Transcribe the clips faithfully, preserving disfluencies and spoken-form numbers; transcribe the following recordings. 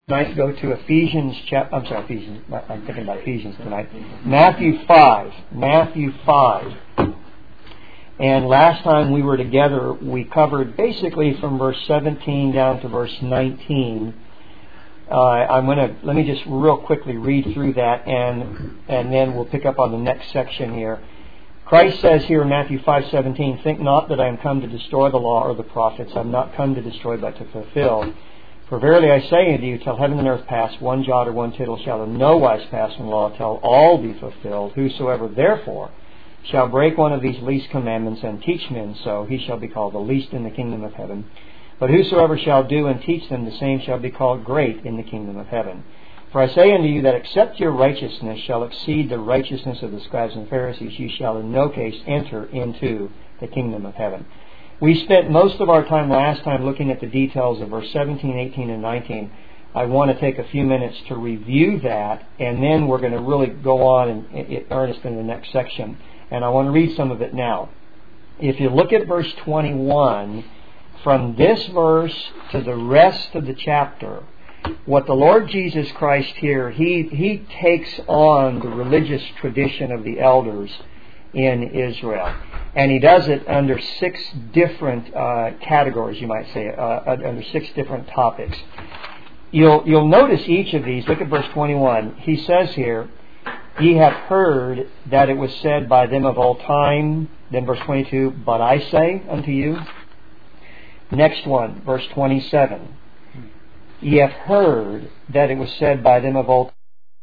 tonight, go to Ephesians chapter. I'm sorry, Ephesians. I'm thinking about Ephesians tonight. Matthew five. Matthew five. And last time we were together, we covered basically from verse seventeen down to verse nineteen. Uh, I'm going to let me just real quickly read through that, and and then we'll pick up on the next section here. Christ says here in Matthew five seventeen, "Think not that I am come to destroy the law or the prophets. I am not come to destroy, but to fulfill. For verily I say unto you, till heaven and earth pass, one jot or one tittle shall in no wise pass from law, till all be fulfilled. Whosoever therefore shall break one of these least commandments and teach men so, he shall be called the least in the kingdom of heaven. But whosoever shall do and teach them, the same shall be called great in the kingdom of heaven. For I say unto you that except your righteousness shall exceed the righteousness of the scribes and Pharisees, ye shall in no case enter into the kingdom of heaven." We spent most of our time last time looking at the details of verse seventeen, eighteen, and nineteen. I want to take a few minutes to review that, and then we're going to really go on in, in earnest in the next section. And I want to read some of it now. If you look at verse twenty-one, from this verse to the rest of the chapter, what the Lord Jesus Christ here, He, he takes on the religious tradition of the elders in Israel. And He does it under six different uh, categories, you might say, uh, under six different topics. You'll, you'll notice each of these. Look at verse twenty-one. He says here, "Ye have heard that it was said by them of old time." Then verse twenty-two, "But I say unto you." Next one, verse twenty-seven. "Ye have heard that it was said by them of old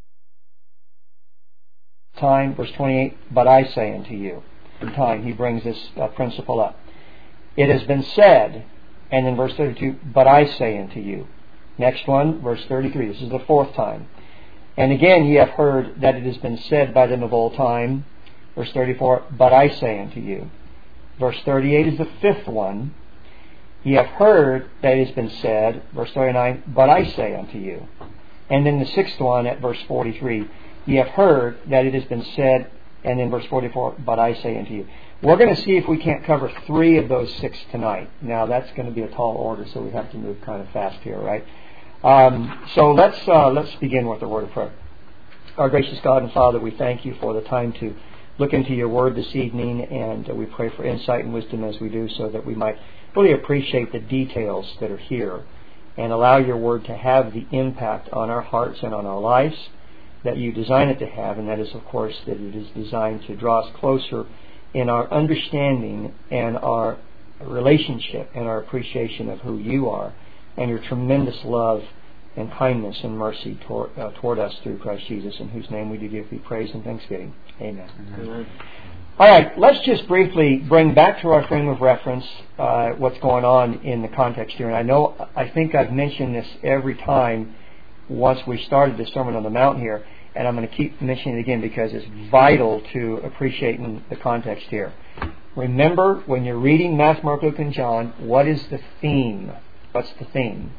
time." Verse twenty-eight, "But I say unto you." In time, he brings this uh, principle up. "It has been said," and in verse thirty-two, "But I say unto you." Next one, verse thirty-three. This is the fourth time. "And again ye have heard that it has been said by them of old time." Verse thirty-four, "But I say unto you." Verse thirty-eight is the fifth one. "Ye have heard that it has been said." Verse thirty-nine, "But I say unto you." And then the sixth one at verse forty-three, "Ye have heard that it has been said," and then verse forty-four, "But I say unto you." We're going to see if we can't cover three of those six tonight. Now that's going to be a tall order, so we have to move kind of fast here, right? Um, so let's uh, let's begin with a word of prayer. Our gracious God and Father, we thank you for the time to look into your word this evening, and uh, we pray for insight and wisdom as we do, so that we might really appreciate the details that are here and allow your word to have the impact on our hearts and on our lives that you design it to have, and that is, of course, that it is designed to draw us closer in our understanding and our relationship and our appreciation of who you are and your tremendous love and kindness and mercy toward, uh, toward us through Christ Jesus, in whose name we do give you praise and thanksgiving. Amen. Amen. All right, let's just briefly bring back to our frame of reference uh, what's going on in the context here. And I know, I think I've mentioned this every time once we started the Sermon on the Mount here, and I'm going to keep mentioning it again because it's vital to appreciating the context here. Remember, when you're reading Matthew, Mark, Luke, and John, what is the theme? What's the theme?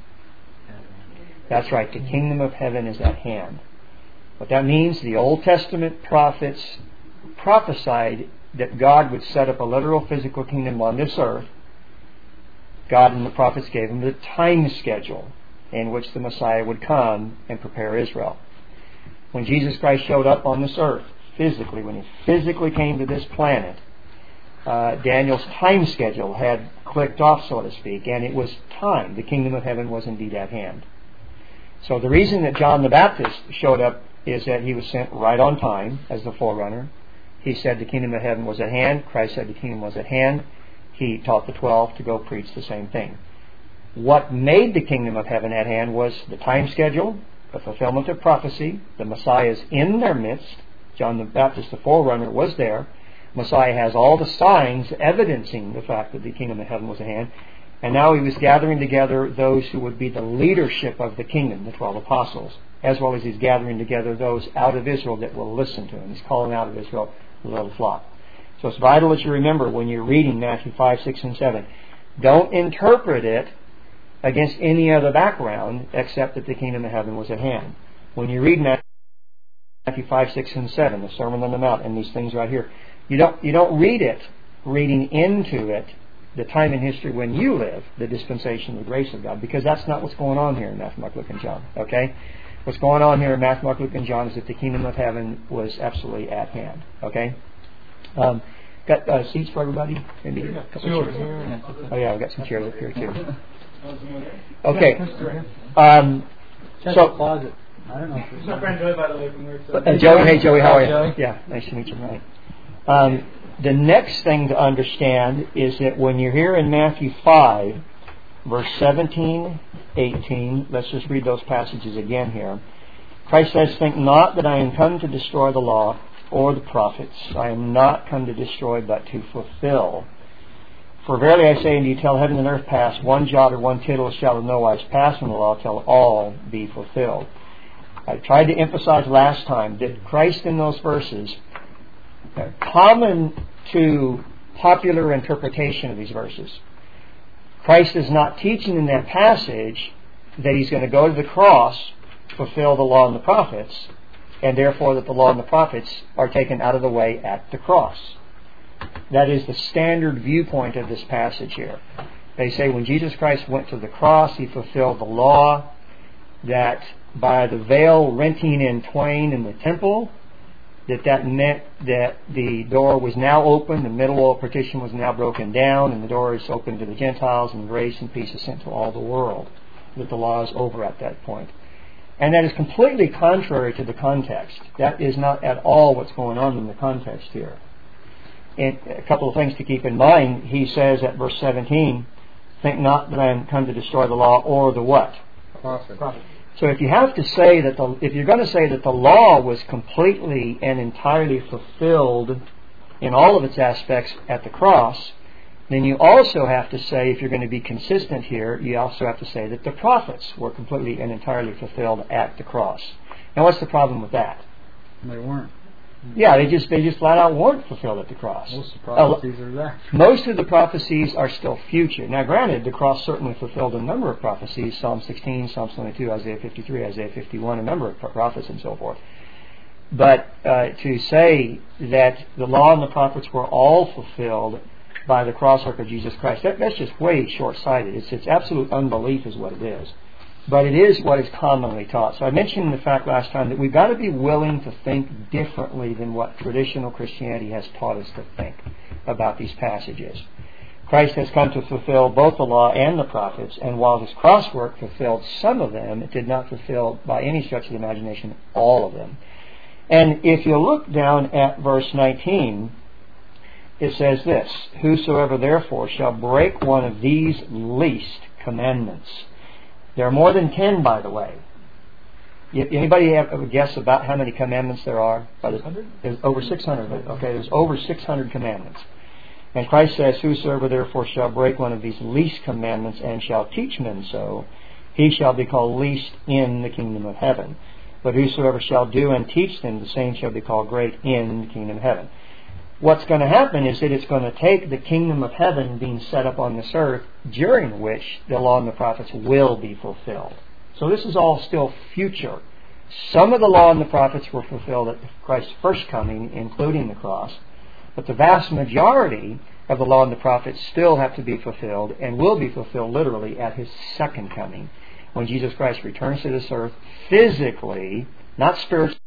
That's right, the kingdom of heaven is at hand. What that means, the Old Testament prophets prophesied that God would set up a literal physical kingdom on this earth. God and the prophets gave them the time schedule in which the Messiah would come and prepare Israel. When Jesus Christ showed up on this earth, physically, when He physically came to this planet, uh, Daniel's time schedule had clicked off, so to speak, and it was time. The kingdom of heaven was indeed at hand. So the reason that John the Baptist showed up is that he was sent right on time as the forerunner. He said the kingdom of heaven was at hand. Christ said the kingdom was at hand. He taught the twelve to go preach the same thing. What made the kingdom of heaven at hand was the time schedule, the fulfillment of prophecy. The Messiah is in their midst. John the Baptist, the forerunner, was there. Messiah has all the signs evidencing the fact that the kingdom of heaven was at hand. And now He was gathering together those who would be the leadership of the kingdom, the twelve apostles, as well as He's gathering together those out of Israel that will listen to Him. He's calling out of Israel the little flock. So it's vital that you remember when you're reading Matthew five, six, and seven. Don't interpret it against any other background except that the kingdom of heaven was at hand. When you read Matthew five, six, and seven, the Sermon on the Mount, and these things right here, you don't you don't read it reading into it the time in history when you live, the dispensation of the grace of God, because that's not what's going on here in Matthew, Mark, Luke, and John. Okay? What's going on here in Matthew, Mark, Luke, and John is that the kingdom of heaven was absolutely at hand. Okay? Um, got uh, seats for everybody? Maybe a couple of chairs. Oh yeah, I've got some chairs up here too. Okay. Um, so, closet. I don't know. It's my friend Joey, by the way, from work. So. Uh, Joey, hey Joey, how are you? Joey? Yeah, nice to meet you. Right. Um, the next thing to understand is that when you're here in Matthew five, verse seventeen, eighteen, let's just read those passages again here. Christ says, "Think not that I am come to destroy the law or the prophets. I am not come to destroy, but to fulfill. For verily I say unto you, till heaven and earth pass, one jot or one tittle shall in no wise pass from the law, till all be fulfilled." I tried to emphasize last time that Christ in those verses, common to popular interpretation of these verses, Christ is not teaching in that passage that He's going to go to the cross, fulfill the law and the prophets, and therefore that the law and the prophets are taken out of the way at the cross. That is the standard viewpoint of this passage here. They say when Jesus Christ went to the cross, He fulfilled the law, that by the veil renting in twain in the temple, that that meant that the door was now open, the middle wall partition was now broken down, and the door is open to the Gentiles, and grace and peace is sent to all the world. That the law is over at that point. And that is completely contrary to the context. That is not at all what's going on in the context here. And a couple of things to keep in mind. He says at verse seventeen, "Think not that I am come to destroy the law or the what?" Prophet. Prophet. So if you have to say that the, if you're going to say that the law was completely and entirely fulfilled in all of its aspects at the cross, then you also have to say, if you're going to be consistent here, you also have to say that the prophets were completely and entirely fulfilled at the cross. Now, what's the problem with that? They weren't. Yeah, they just they just flat out weren't fulfilled at the cross. Most of the prophecies are there. Most of the prophecies are still future. Now, granted, the cross certainly fulfilled a number of prophecies: Psalm sixteen, Psalm twenty-two, Isaiah fifty-three, Isaiah fifty-one, a number of prophets and so forth. But uh, to say that the law and the prophets were all fulfilled by the cross work of Jesus Christ, that, that's just way short-sighted. It's, it's absolute unbelief is what it is. But it is what is commonly taught. So I mentioned the fact last time that we've got to be willing to think differently than what traditional Christianity has taught us to think about these passages. Christ has come to fulfill both the law and the prophets, and while His cross work fulfilled some of them, it did not fulfill by any stretch of the imagination all of them. And if you look down at verse nineteen, it says this: "Whosoever therefore shall break one of these least commandments." There are more than ten, by the way. Anybody have a guess about how many commandments there are? There's over six hundred. Okay, there's over six hundred commandments. And Christ says, "Whosoever therefore shall break one of these least commandments and shall teach men so, he shall be called least in the kingdom of heaven. But whosoever shall do and teach them, the same shall be called great in the kingdom of heaven." What's going to happen is that it's going to take the kingdom of heaven being set up on this earth, during which the law and the prophets will be fulfilled. So this is all still future. Some of the law and the prophets were fulfilled at Christ's first coming, including the cross. But the vast majority of the law and the prophets still have to be fulfilled, and will be fulfilled literally at His second coming, when Jesus Christ returns to this earth physically, not spiritually,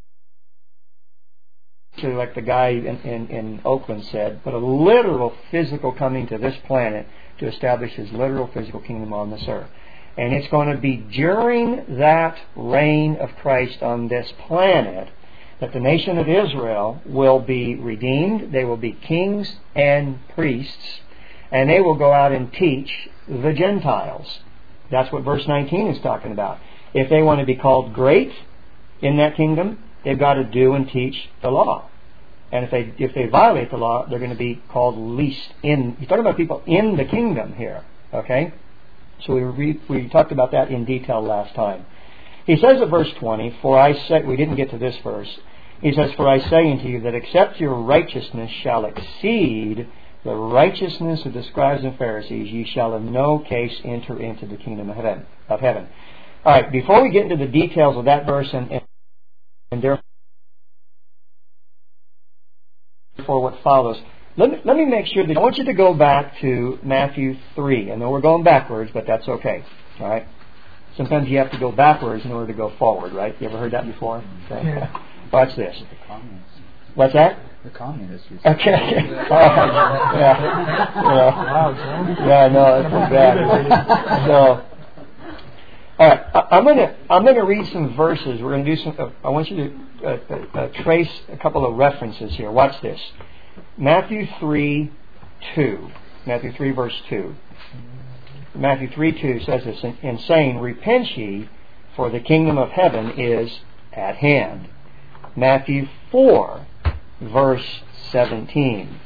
like the guy in, in, in Oakland said, but a literal physical coming to this planet to establish His literal physical kingdom on this earth. And it's going to be during that reign of Christ on this planet that the nation of Israel will be redeemed. They will be kings and priests, and they will go out and teach the Gentiles. That's what verse nineteen is talking about. If they want to be called great in that kingdom, they've got to do and teach the law. And if they if they violate the law, they're going to be called least in. He's talking about people in the kingdom here. Okay? So we re, we talked about that in detail last time. He says at verse twenty, "For I say," we didn't get to this verse. He says, "For I say unto you that except your righteousness shall exceed the righteousness of the scribes and Pharisees, ye shall in no case enter into the kingdom of heaven." Of heaven. All right, before we get into the details of that verse and, and, and therefore what follows, Let me, let me make sure that I want you to go back to Matthew three. I know we're going backwards, but that's okay. All right. Sometimes you have to go backwards in order to go forward, right? You ever heard that before? Okay. Yeah. Watch this. The communists. What's that? The communists. Okay. All right. Yeah. Yeah. Yeah. No, that's pretty bad. So, all right. I, I'm gonna I'm gonna read some verses. We're gonna do some. Uh, I want you to uh, uh, uh, trace a couple of references here. Watch this. Matthew three two. Matthew three verse two. Matthew three two says this in, in saying, "Repent ye, for the kingdom of heaven is at hand." Matthew four verse seventeen.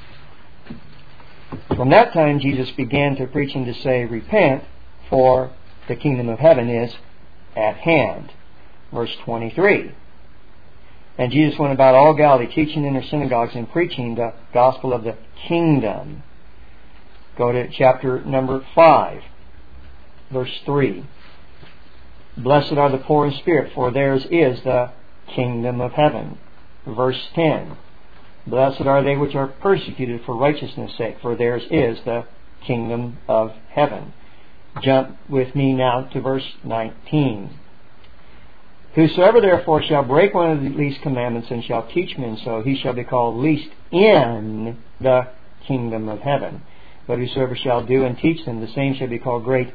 From that time Jesus began to preach and to say, "Repent, for the kingdom of heaven is at hand." Verse twenty-three. "And Jesus went about all Galilee, teaching in their synagogues and preaching the gospel of the kingdom." Go to chapter number five, verse three. "Blessed are the poor in spirit, for theirs is the kingdom of heaven." Verse ten. "Blessed are they which are persecuted for righteousness' sake, for theirs is the kingdom of heaven." Jump with me now to verse nineteen. "Whosoever therefore shall break one of the least commandments and shall teach men so, he shall be called least in the kingdom of heaven. But whosoever shall do and teach them, the same shall be called great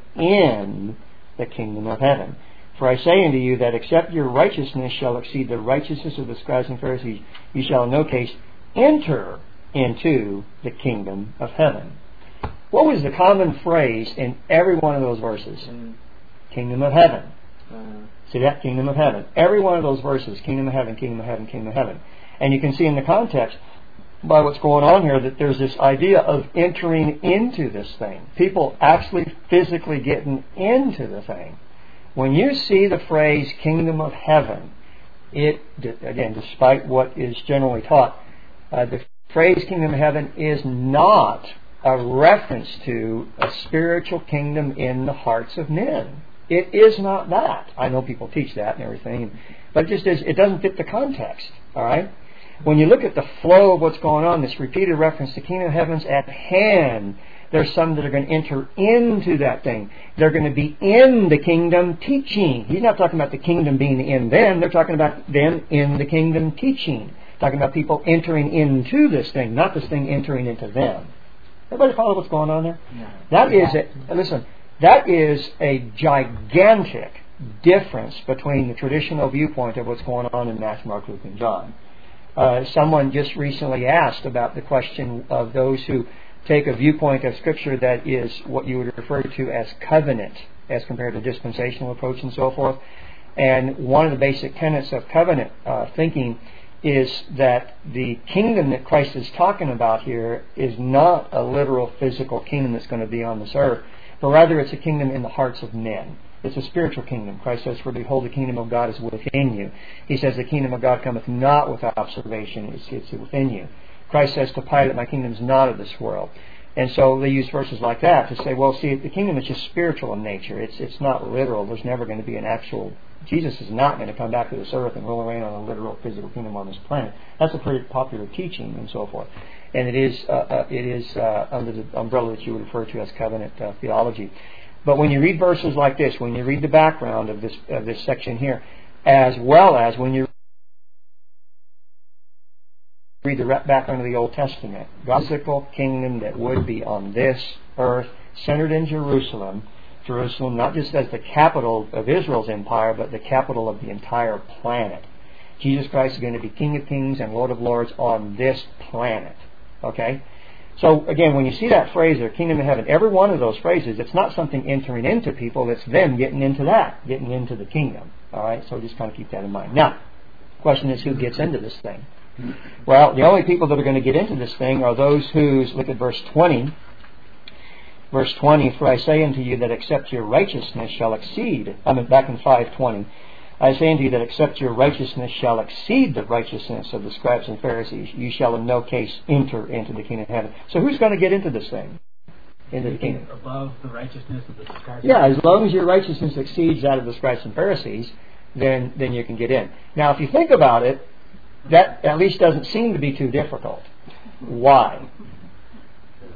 in the kingdom of heaven. For I say unto you that except your righteousness shall exceed the righteousness of the scribes and Pharisees, you shall in no case enter into the kingdom of heaven." What was the common phrase in every one of those verses? Mm. Kingdom of heaven. Uh, See that? Kingdom of heaven. Every one of those verses, kingdom of heaven, kingdom of heaven, kingdom of heaven. And you can see in the context, by what's going on here, that there's this idea of entering into this thing. People actually physically getting into the thing. When you see the phrase kingdom of heaven, it, again, despite what is generally taught, uh, the phrase kingdom of heaven is not a reference to a spiritual kingdom in the hearts of men. It is not that. I know people teach that and everything, but it just is, it doesn't fit the context. All right? When you look at the flow of what's going on, this repeated reference to kingdom of heaven's at hand, there's some that are going to enter into that thing. They're going to be in the kingdom teaching. He's not talking about the kingdom being in them. They're talking about them in the kingdom teaching. Talking about people entering into this thing, not this thing entering into them. Everybody follow what's going on there? Yeah. That is a, listen, that is a gigantic difference between the traditional viewpoint of what's going on in Matthew, Mark, Luke, and John. Uh, someone just recently asked about the question of those who take a viewpoint of Scripture that is what you would refer to as covenant, as compared to dispensational approach and so forth. And one of the basic tenets of covenant uh, thinking is that the kingdom that Christ is talking about here is not a literal physical kingdom that's going to be on this earth, but rather it's a kingdom in the hearts of men. It's a spiritual kingdom. Christ says, "For behold, the kingdom of God is within you." He says, "The kingdom of God cometh not with observation, it's, it's within you." Christ says to Pilate, "My kingdom is not of this world." And so they use verses like that to say, well, see, the kingdom is just spiritual in nature. It's it's not literal. There's never going to be an actual... Jesus is not going to come back to this earth and rule and reign on a literal physical kingdom on this planet. That's a pretty popular teaching and so forth. And it is uh, uh, it is uh, under the umbrella that you would refer to as covenant uh, theology. But when you read verses like this, when you read the background of this of this section here, as well as when you read the background of the Old Testament, God's physical kingdom that would be on this earth, centered in Jerusalem, Jerusalem not just as the capital of Israel's empire, but the capital of the entire planet. Jesus Christ is going to be King of Kings and Lord of Lords on this planet. Okay? So, again, when you see that phrase there, kingdom of heaven, every one of those phrases, it's not something entering into people, it's them getting into that, getting into the kingdom. All right? So just kind of keep that in mind. Now, the question is, who gets into this thing? Well, the only people that are going to get into this thing are those whose, look at verse twenty. Verse twenty, "For I say unto you that except your righteousness shall exceed," I mean back in five twenty, "I say unto you that except your righteousness shall exceed the righteousness of the scribes and Pharisees, you shall in no case enter into the kingdom of heaven." So who's going to get into this thing? Into the kingdom. Above the righteousness of the scribes. Yeah, as long as your righteousness exceeds that of the scribes and Pharisees, then then you can get in. Now, if you think about it, that at least doesn't seem to be too difficult. Why?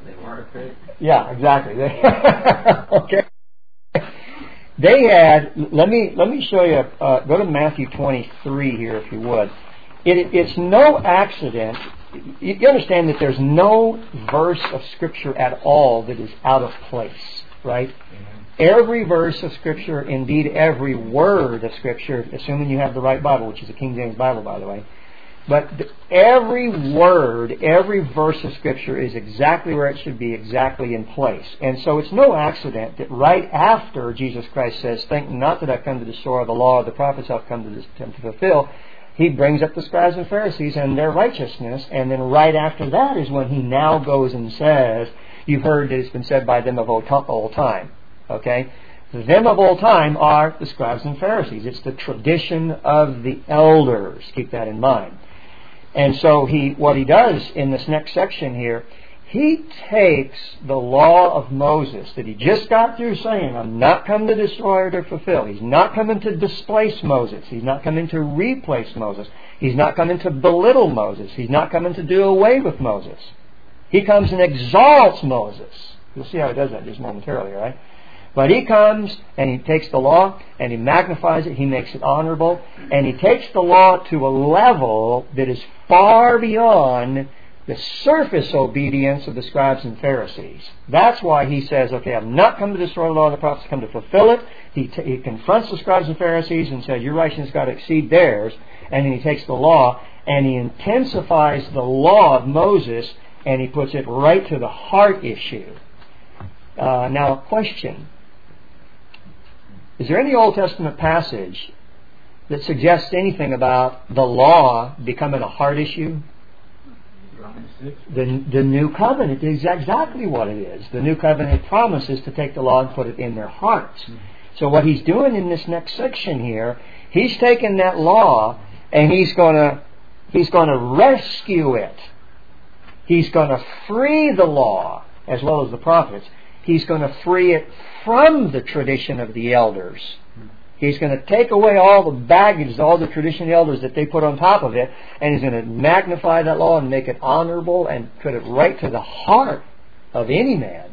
They were. Yeah, exactly. Okay. They had. Let me let me show you. Uh, go to Matthew twenty-three here, if you would. It, it's no accident. You understand that there's no verse of Scripture at all that is out of place, right? Mm-hmm. Every verse of Scripture, indeed every word of Scripture, assuming you have the right Bible, which is the King James Bible, by the way, but the, every word, every verse of Scripture is exactly where it should be, exactly in place. And so it's no accident that right after Jesus Christ says, "Think not that I've come to destroy the law of the prophets, I've come to, come to fulfill," He brings up the scribes and Pharisees and their righteousness, and then right after that is when He now goes and says, you've heard that it's been said by them of old, old time. Okay? Them of old time are the scribes and Pharisees. It's the tradition of the elders. Keep that in mind. And so he, what he does in this next section here, he takes the law of Moses that he just got through saying, I'm not come to destroy or to fulfill. He's not coming to displace Moses. He's not coming to replace Moses. He's not coming to belittle Moses. He's not coming to do away with Moses. He comes and exalts Moses. You'll see how he does that just momentarily, right? But he comes and he takes the law and he magnifies it, he makes it honorable, and he takes the law to a level that is far beyond the surface obedience of the scribes and Pharisees. That's why he says, okay, I've not come to destroy the law of the prophets, I've come to fulfill it. He, t- he confronts the scribes and Pharisees and says, your righteousness has got to exceed theirs. And then he takes the law and he intensifies the law of Moses and he puts it right to the heart issue. Uh, now, a question. Is there any Old Testament passage that suggests anything about the law becoming a heart issue? The, the new covenant is exactly what it is. The new covenant promises to take the law and put it in their hearts. So what he's doing in this next section here, he's taking that law and he's going to he's going to rescue it. He's going to free the law as well as the prophets. He's going to free it from the tradition of the elders. He's going to take away all the baggage, all the tradition of the elders that they put on top of it, and he's going to magnify that law and make it honorable and put it right to the heart of any man.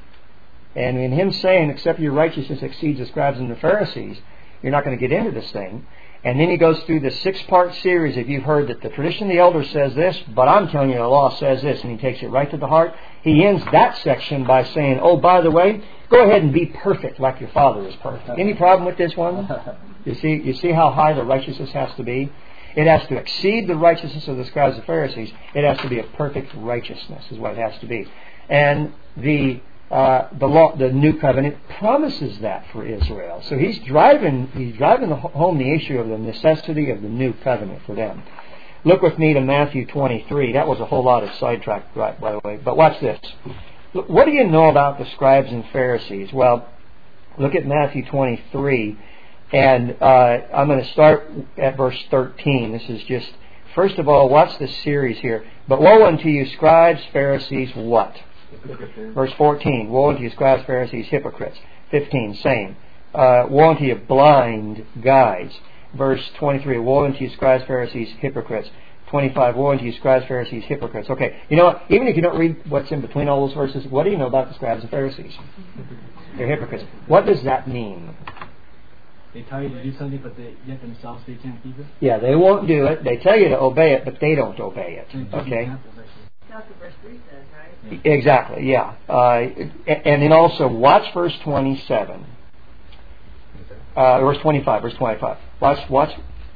And in him saying, except your righteousness exceeds the scribes and the Pharisees, you're not going to get into this thing. And then he goes through the six-part series. If you've heard that the tradition of the elders says this, but I'm telling you the law says this, and he takes it right to the heart. He ends that section by saying, oh, by the way, go ahead and be perfect like your Father is perfect. Any problem with this one? You see, you see how high the righteousness has to be? It has to exceed the righteousness of the scribes and Pharisees. It has to be a perfect righteousness is what it has to be. And the uh, the law, the new covenant promises that for Israel. So he's driving he's driving home the issue of the necessity of the new covenant for them. Look with me to Matthew twenty-three. That was a whole lot of sidetrack, right, by the way. But watch this. What do you know about the scribes and Pharisees? Well, look at Matthew twenty-three. And uh, I'm going to start at verse thirteen. This is just, first of all, watch this series here. But woe unto you, scribes, Pharisees, what? Verse fourteen. Woe unto you, scribes, Pharisees, hypocrites. fifteen. Same. Uh, woe unto you, blind guides. Verse twenty-three. Woe unto you, scribes, Pharisees, hypocrites. twenty-five. Woe unto you, scribes, Pharisees, hypocrites. Okay. You know what? Even if you don't read what's in between all those verses, what do you know about the scribes and Pharisees? They're hypocrites. What does that mean? They tell you to do something, but they, yet themselves they can't keep it? Yeah, they won't do it. They tell you to obey it, but they don't obey it. Okay? That's what verse three says, right? Yeah. Exactly, yeah. Uh, and then also, watch verse twenty-seven. Uh, verse twenty-five, verse twenty-five. Watch, watch.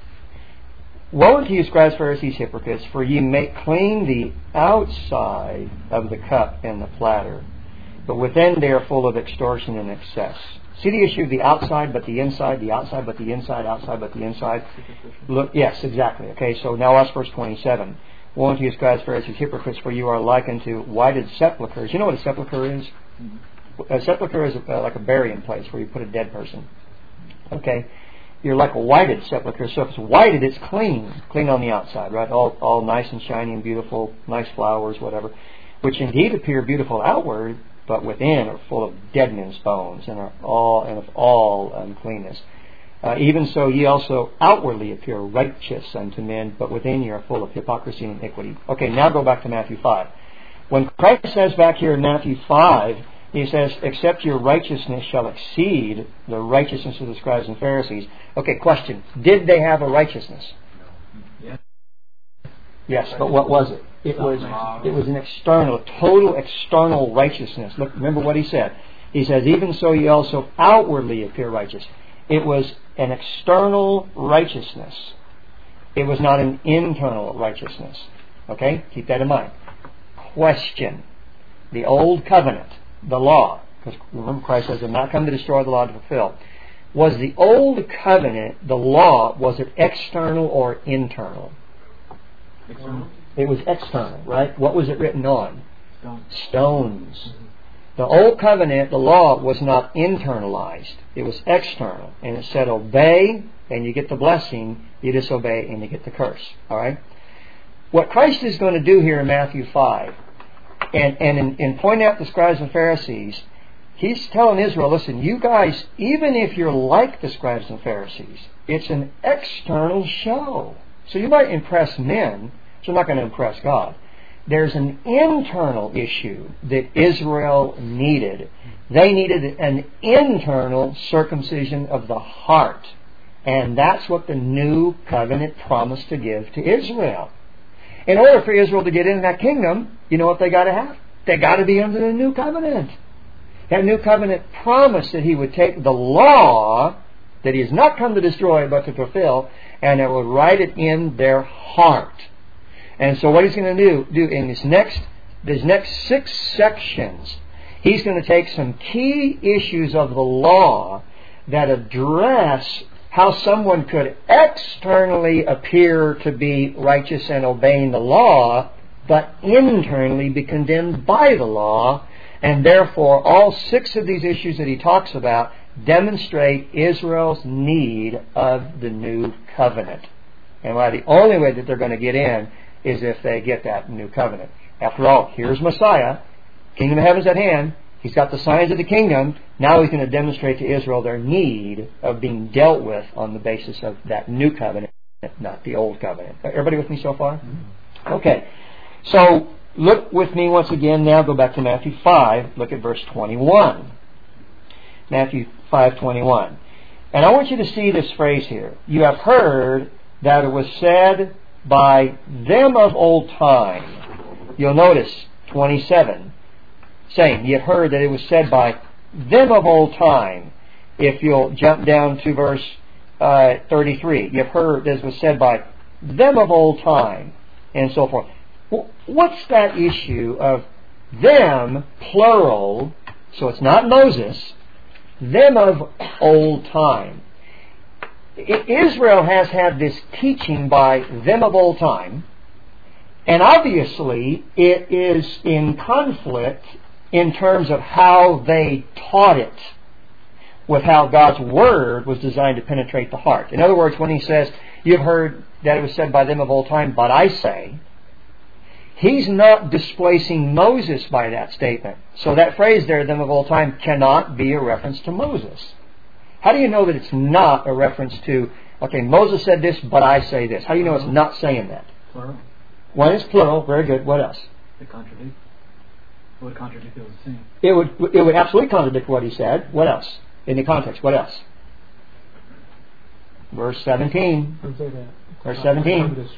Woe unto you, scribes, Pharisees, hypocrites, for ye make clean the outside of the cup and the platter, but within they are full of extortion and excess. See the issue of the outside but the inside, the outside but the inside, outside but the inside? Look, yes, exactly. Okay, so now watch verse twenty-seven. Woe unto you, scribes, Pharisees, hypocrites, for you are likened to whited sepulchres. You know what a sepulchre is? A sepulchre is a, uh, like a burying place where you put a dead person. Okay? You're like a whited sepulchre. So if it's whited, it's clean. Clean on the outside, right? All all nice and shiny and beautiful, nice flowers, whatever. Which indeed appear beautiful outward, but within are full of dead men's bones and are all and of all uncleanness. Uh, even so, ye also outwardly appear righteous unto men, but within ye are full of hypocrisy and iniquity. Okay, now go back to Matthew five. When Christ says back here in Matthew five, He says, except your righteousness shall exceed the righteousness of the scribes and Pharisees. Okay, question. Did they have a righteousness? Yes. Yes, but what was it? It was it was an external, total external righteousness. Look, remember what He said. He says, even so ye also outwardly appear righteous. It was an external righteousness. It was not an internal righteousness. Okay? Keep that in mind. Question. The old covenant, the law, because remember Christ says, I have not come to destroy the law to fulfill. Was the old covenant, the law, was it external or internal? External. It was external, right? What was it written on? Stone. Stones. Mm-hmm. The old covenant, the law, was not internalized. It was external. And it said, obey, and you get the blessing. You disobey, and you get the curse. All right? What Christ is going to do here in Matthew five, and, and in, in pointing out the scribes and Pharisees, He's telling Israel, listen, you guys, even if you're like the scribes and Pharisees, it's an external show. So you might impress men, but you're not going to impress God. There's an internal issue that Israel needed. They needed an internal circumcision of the heart. And that's what the new covenant promised to give to Israel. In order for Israel to get into that kingdom, you know what they got to have? They got to be under the new covenant. That new covenant promised that He would take the law that He has not come to destroy but to fulfill, and it would write it in their heart. And so what He's going to do, do in this next, these next six sections, He's going to take some key issues of the law that address how someone could externally appear to be righteous and obeying the law, but internally be condemned by the law. And therefore, all six of these issues that He talks about demonstrate Israel's need of the new covenant. And why the only way that they're going to get in is if they get that new covenant. After all, here's Messiah. Kingdom of heaven's at hand. He's got the signs of the kingdom. Now He's going to demonstrate to Israel their need of being dealt with on the basis of that new covenant, not the old covenant. Everybody with me so far? Okay. So, look with me once again now. Go back to Matthew five. Look at verse twenty-one. Matthew five twenty-one. And I want you to see this phrase here. You have heard that it was said by them of old time. You'll notice twenty-seven. Saying, you have heard that it was said by them of old time. If you'll jump down to verse uh, thirty-three. You have heard that it was said by them of old time. And so forth. What's that issue of them, plural, so it's not Moses, them of old time? Israel has had this teaching by them of old time, and obviously it is in conflict in terms of how they taught it with how God's Word was designed to penetrate the heart. In other words, when He says, you've heard that it was said by them of old time, but I say, He's not displacing Moses by that statement. So that phrase there, them of old time, cannot be a reference to Moses. How do you know that it's not a reference to, okay, Moses said this, but I say this? How do you know it's not saying that? Plural. One is plural. Very good. What else? It contradict. It would contradict what it was saying. It would, it would absolutely contradict what He said. What else? In the context, what else? Verse seventeen. Verse seventeen.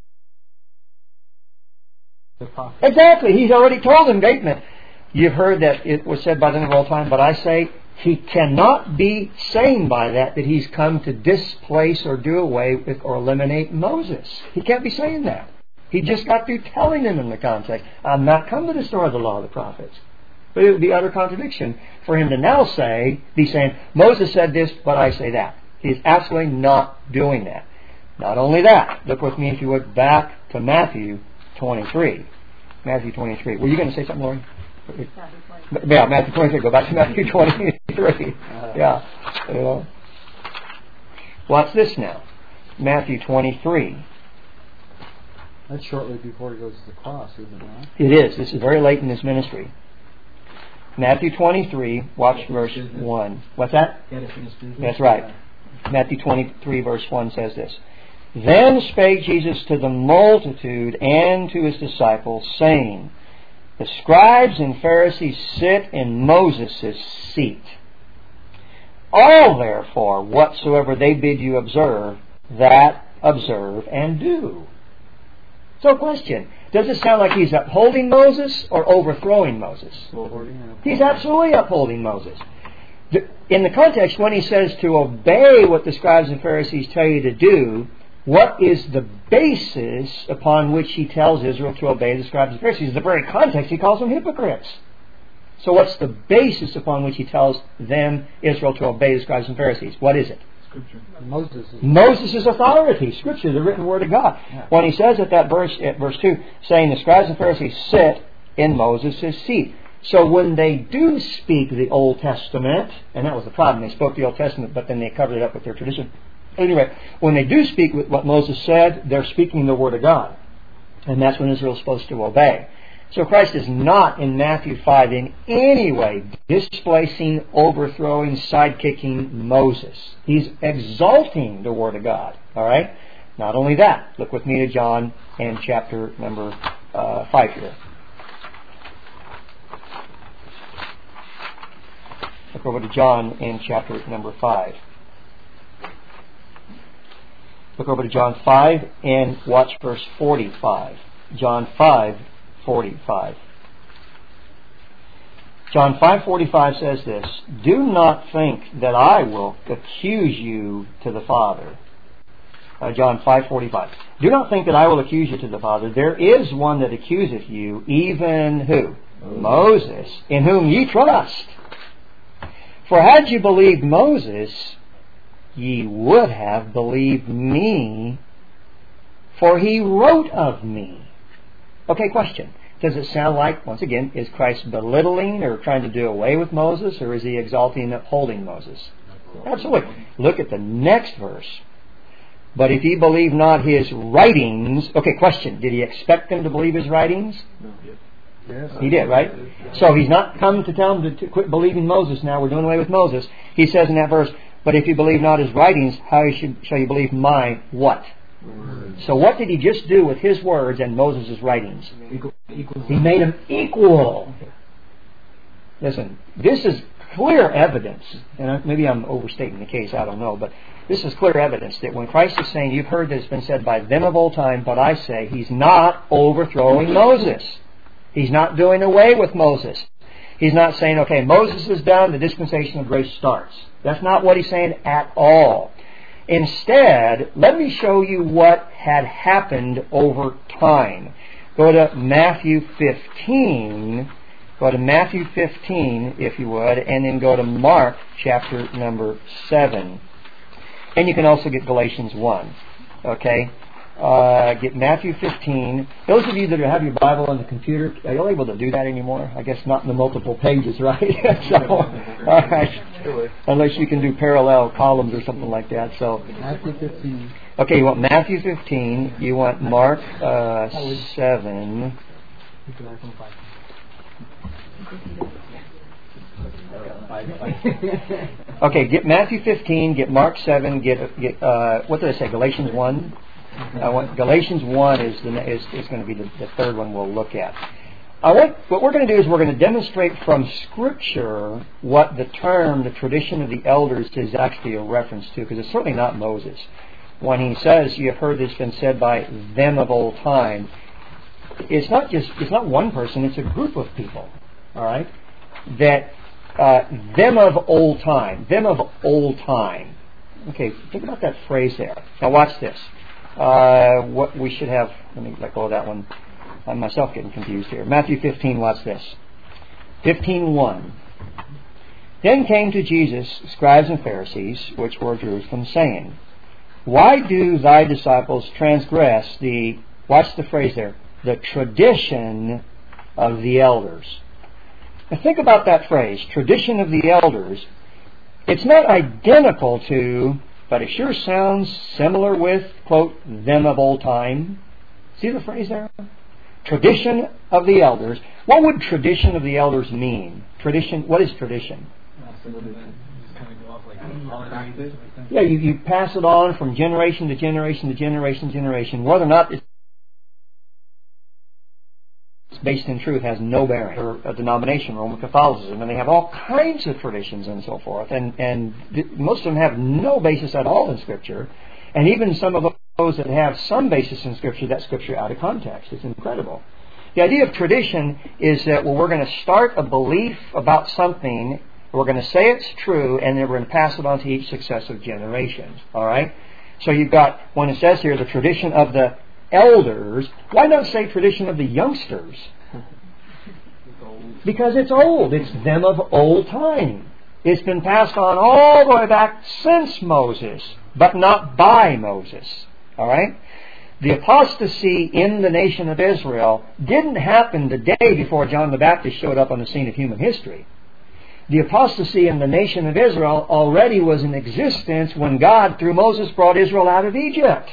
Exactly. He's already told them, Gateman, you've heard that it was said by them of all time, but I say, He cannot be saying by that that He's come to displace or do away with or eliminate Moses. He can't be saying that. He just got through telling them in the context, I'm not come to destroy the law of the prophets. But it would be utter contradiction for Him to now say, be saying, Moses said this, but I say that. He's absolutely not doing that. Not only that, look with me, if you would, back to Matthew twenty-three. Matthew twenty-three. Were you going to say something, Laurie? Yeah, Matthew twenty-three. Go back to Matthew twenty-three. Yeah. You know. What's this now? Matthew twenty-three. That's shortly before He goes to the cross, isn't it not? It is. This is very late in His ministry. Matthew twenty-three, watch verse one. What's that? That's right. Matthew twenty-three, verse one says this. Then spake Jesus to the multitude and to His disciples, saying, The scribes and Pharisees sit in Moses' seat. All, therefore, whatsoever they bid you observe, that observe and do. So, question, does it sound like he's upholding Moses or overthrowing Moses? He's absolutely upholding Moses. In the context, when he says to obey what the scribes and Pharisees tell you to do, what is the basis upon which he tells Israel to obey the scribes and Pharisees? In the very context, he calls them hypocrites. So what's the basis upon which he tells them, Israel, to obey the scribes and Pharisees? What is it? Scripture. Moses is Moses' authority. Scripture, the written word of God. When he says at that verse, at verse two, saying the scribes and Pharisees sit in Moses' seat. So when they do speak the Old Testament, and that was the problem, they spoke the Old Testament, but then they covered it up with their tradition. Anyway, when they do speak with what Moses said, they're speaking the Word of God. And that's when Israel's supposed to obey. So Christ is not in Matthew five in any way displacing, overthrowing, sidekicking Moses. He's exalting the Word of God. All right? Not only that, look with me to John and chapter number uh, five here. Look over to John in chapter number five. Look over to John five and watch verse forty-five. John five, forty-five. John five forty-five says this, do not think that I will accuse you to the Father. Uh, John five forty-five. Do not think that I will accuse you to the Father. There is one that accuseth you, even who? Moses, Moses in whom ye trust. For had you believed Moses, ye would have believed me, for he wrote of me. Okay, question. Does it sound like, once again, is Christ belittling or trying to do away with Moses, or is he exalting and upholding Moses? Absolutely. Look at the next verse. But if ye believe not his writings... Okay, question. Did he expect them to believe his writings? No. yes. He did, right? So he's not come to tell them to quit believing Moses now. We're doing away with Moses. He says in that verse, but if you believe not his writings, how shall you believe my what? Words. So what did he just do with his words and Moses' writings? Equal, equal. He made them equal. Listen, this is clear evidence, and maybe I'm overstating the case, I don't know, but this is clear evidence that when Christ is saying, you've heard that it's been said by them of old time, but I say, he's not overthrowing Moses. He's not doing away with Moses. He's not saying, okay, Moses is done, the dispensation of grace starts. That's not what he's saying at all. Instead, let me show you what had happened over time. Go to Matthew fifteen. Go to Matthew fifteen, if you would, and then go to Mark chapter number seven. And you can also get Galatians one. Okay? Uh, get Matthew fifteen. Those of you that have your Bible on the computer, are you able to do that anymore? I guess not in the multiple pages, right? so, all right. Unless you can do parallel columns or something like that. So, Matthew fifteen. Okay, you want Matthew fifteen. You want Mark uh, seven. Okay, get Matthew fifteen. Get Mark seven. Get get uh, what did I say? Galatians one. I want, Galatians one is, the, is, is going to be the, the third one we'll look at. I want, what we're going to do is we're going to demonstrate from Scripture what the term, the tradition of the elders, is actually a reference to, because it's certainly not Moses. When he says, you have heard this been said by them of old time, it's not just, it's not one person, it's a group of people, all right, that uh, them of old time, them of old time. Okay, think about that phrase there. Now watch this. Uh, what we should have, let me let go of that one. I'm myself getting confused here. Matthew fifteen, watch this. fifteen one. Then came to Jesus scribes and Pharisees, which were Jerusalem, saying, why do thy disciples transgress the, watch the phrase there, the tradition of the elders? Now think about that phrase, tradition of the elders. It's not identical to, but it sure sounds similar with, quote, them of old time. See the phrase there? Tradition of the elders. What would tradition of the elders mean? Tradition, what is tradition? Yeah, you, you pass it on from generation to generation to generation to generation. Whether or not it's based in truth has no bearing. Or a denomination, Roman Catholicism, and they have all kinds of traditions and so forth. And, and most of them have no basis at all in Scripture. And even some of those that have some basis in Scripture, that Scripture out of context. It's incredible. The idea of tradition is that, well, we're going to start a belief about something, we're going to say it's true, and then we're going to pass it on to each successive generation. All right? So you've got, when it says here, the tradition of the elders, why not say tradition of the youngsters? Because it's old. It's them of old time. It's been passed on all the way back since Moses, but not by Moses. All right? The apostasy in the nation of Israel didn't happen the day before John the Baptist showed up on the scene of human history. The apostasy in the nation of Israel already was in existence when God, through Moses, brought Israel out of Egypt.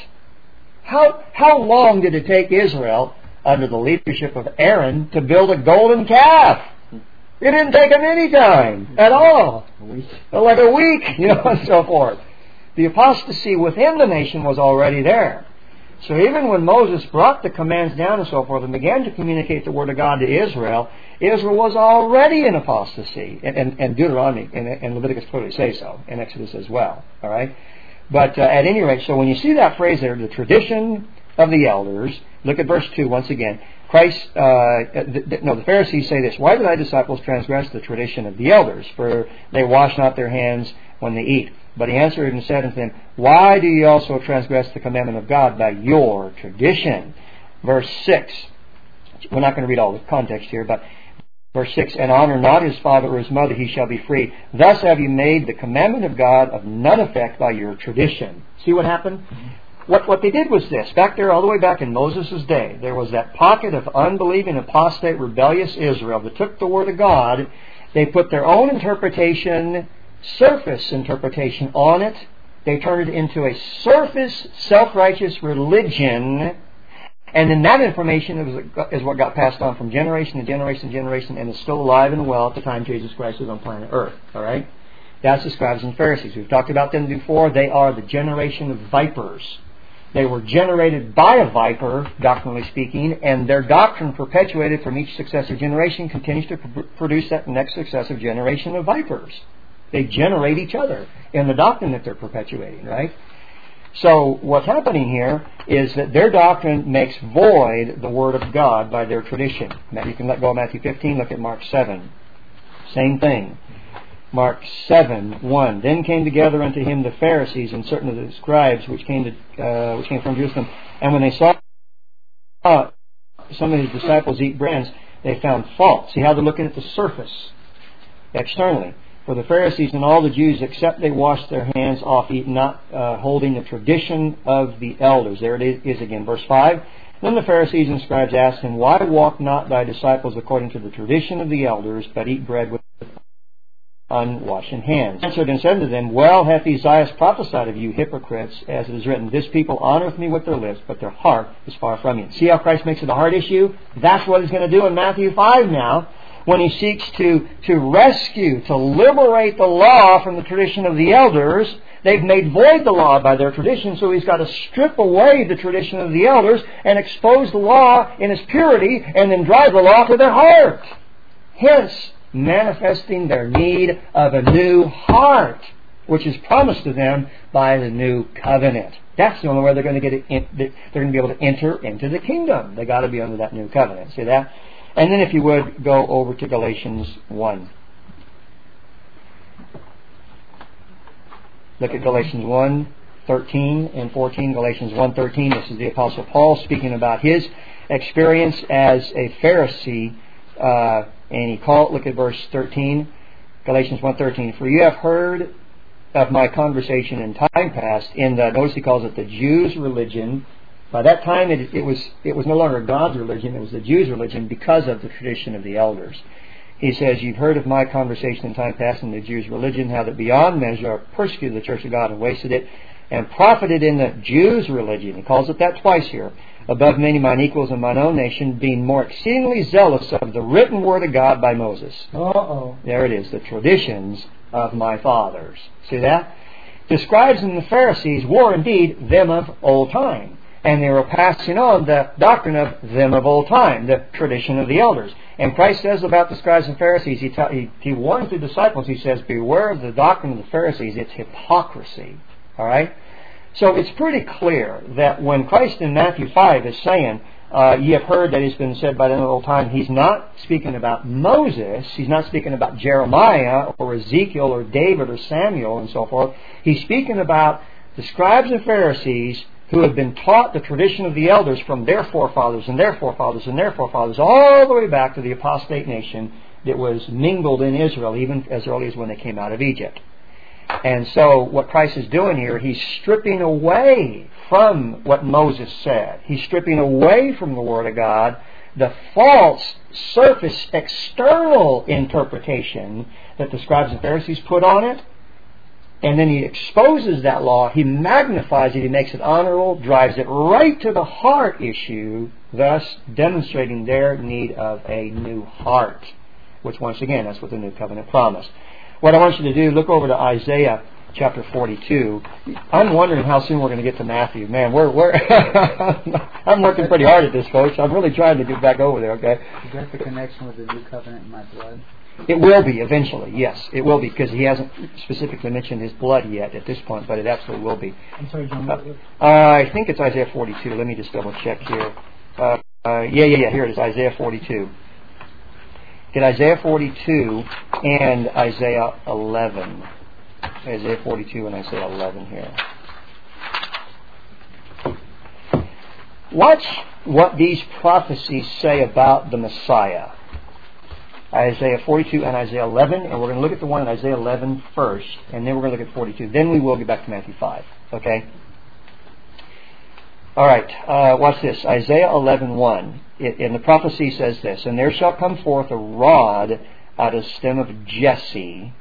How, how long did it take Israel, under the leadership of Aaron, to build a golden calf? It didn't take them any time at all. A week. Like a week, you know, and so forth. The apostasy within the nation was already there. So even when Moses brought the commands down and so forth and began to communicate the Word of God to Israel, Israel was already in apostasy. And, and, and Deuteronomy and, and Leviticus clearly say so, and Exodus as well. All right? But uh, at any rate, so when you see that phrase there, the tradition of the elders, look at verse two once again. Christ, uh, th- th- no, the Pharisees say this, why do thy disciples transgress the tradition of the elders? For they wash not their hands when they eat. But he answered and said unto them, why do ye also transgress the commandment of God by your tradition? Verse six. We're not going to read all the context here, but verse six, and honor not his father or his mother, he shall be free. Thus have you made the commandment of God of none effect by your tradition. See what happened? What, what they did was this. Back there, all the way back in Moses' day, there was that pocket of unbelieving, apostate, rebellious Israel that took the Word of God. They put their own interpretation, surface interpretation on it. They turned it into a surface, self-righteous religion. And then that information is what got passed on from generation to generation to generation and is still alive and well at the time Jesus Christ was on planet Earth. All right? That's the scribes and Pharisees. We've talked about them before. They are the generation of vipers. They were generated by a viper, doctrinally speaking, and their doctrine perpetuated from each successive generation continues to pr- produce that next successive generation of vipers. They generate each other in the doctrine that they're perpetuating, right? So what's happening here is that their doctrine makes void the Word of God by their tradition. Now you can let go of Matthew fifteen, look at Mark seven. Same thing. Mark seven, one. Then came together unto him the Pharisees and certain of the scribes which came to, uh, which came from Jerusalem. And when they saw uh, some of his disciples eat brands, they found fault. See how they're looking at the surface, externally. For the Pharisees and all the Jews, except they wash their hands off, eat not, uh, holding the tradition of the elders. There it is again, verse five. Then the Pharisees and scribes asked him, why walk not thy disciples according to the tradition of the elders, but eat bread with unwashed hands? He answered and said to them, well hath Esaias prophesied of you hypocrites, as it is written, this people honoreth me with their lips, but their heart is far from me. See how Christ makes it a heart issue? That's what he's going to do in Matthew five now, when he seeks to, to rescue, to liberate the law from the tradition of the elders. They've made void the law by their tradition, so he's got to strip away the tradition of the elders and expose the law in its purity and then drive the law to their heart. Hence, manifesting their need of a new heart, which is promised to them by the new covenant. That's the only way they're going to get it in, they're going to be able to enter into the kingdom. They got to be under that new covenant. See that? And then if you would, go over to Galatians one. Look at Galatians one, thirteen and fourteen. Galatians one, thirteen. This is the Apostle Paul speaking about his experience as a Pharisee. Uh, and he called, look at verse thirteen. Galatians one, thirteen. For you have heard of my conversation in time past in the, notice he calls it the Jews' religion. By that time, it, it was it was no longer God's religion, it was the Jews' religion because of the tradition of the elders. He says, you've heard of my conversation in time past in the Jews' religion, how that beyond measure are persecuted the church of God and wasted it, and profited in the Jews' religion. He calls it that twice here. Above many mine equals in mine own nation, being more exceedingly zealous of the written word of God by Moses. Uh-oh. There it is, the traditions of my fathers. See that? The scribes and the Pharisees were indeed them of old time. And they were passing on the doctrine of them of old time, the tradition of the elders. And Christ says about the scribes and Pharisees, he, ta- he, he warns the disciples, he says, beware of the doctrine of the Pharisees, it's hypocrisy. All right? So it's pretty clear that when Christ in Matthew five is saying, uh, ye have heard that it's been said by them of old time, he's not speaking about Moses, he's not speaking about Jeremiah or Ezekiel or David or Samuel and so forth. He's speaking about the scribes and Pharisees who have been taught the tradition of the elders from their forefathers and their forefathers and their forefathers all the way back to the apostate nation that was mingled in Israel even as early as when they came out of Egypt. And so what Christ is doing here, He's stripping away from what Moses said. He's stripping away from the Word of God the false, surface, external interpretation that the scribes and Pharisees put on it. And then He exposes that law, He magnifies it, He makes it honorable, drives it right to the heart issue, thus demonstrating their need of a new heart. Which once again, that's what the New Covenant promised. What I want you to do, look over to Isaiah chapter forty-two. I'm wondering how soon we're going to get to Matthew. Man, we're, we're I'm working pretty hard at this, folks. I'm really trying to get back over there, okay? Is that the connection with the New Covenant in my blood? It will be eventually, yes. It will be, because he hasn't specifically mentioned his blood yet at this point, but it absolutely will be. I'm sorry, John. Uh, I think it's Isaiah forty-two. Let me just double check here. Uh, uh, yeah, yeah, yeah. Here it is, Isaiah forty-two. Get Isaiah forty-two and Isaiah eleven. Isaiah forty-two and Isaiah eleven here. Watch what these prophecies say about the Messiah. Isaiah forty-two and Isaiah eleven, and we're going to look at the one in Isaiah eleven first, and then we're going to look at forty-two. Then we will get back to Matthew five. Okay? All right. Uh, watch this. Isaiah eleven one. It, and the prophecy says this, and there shall come forth a rod out of the stem of Jesse,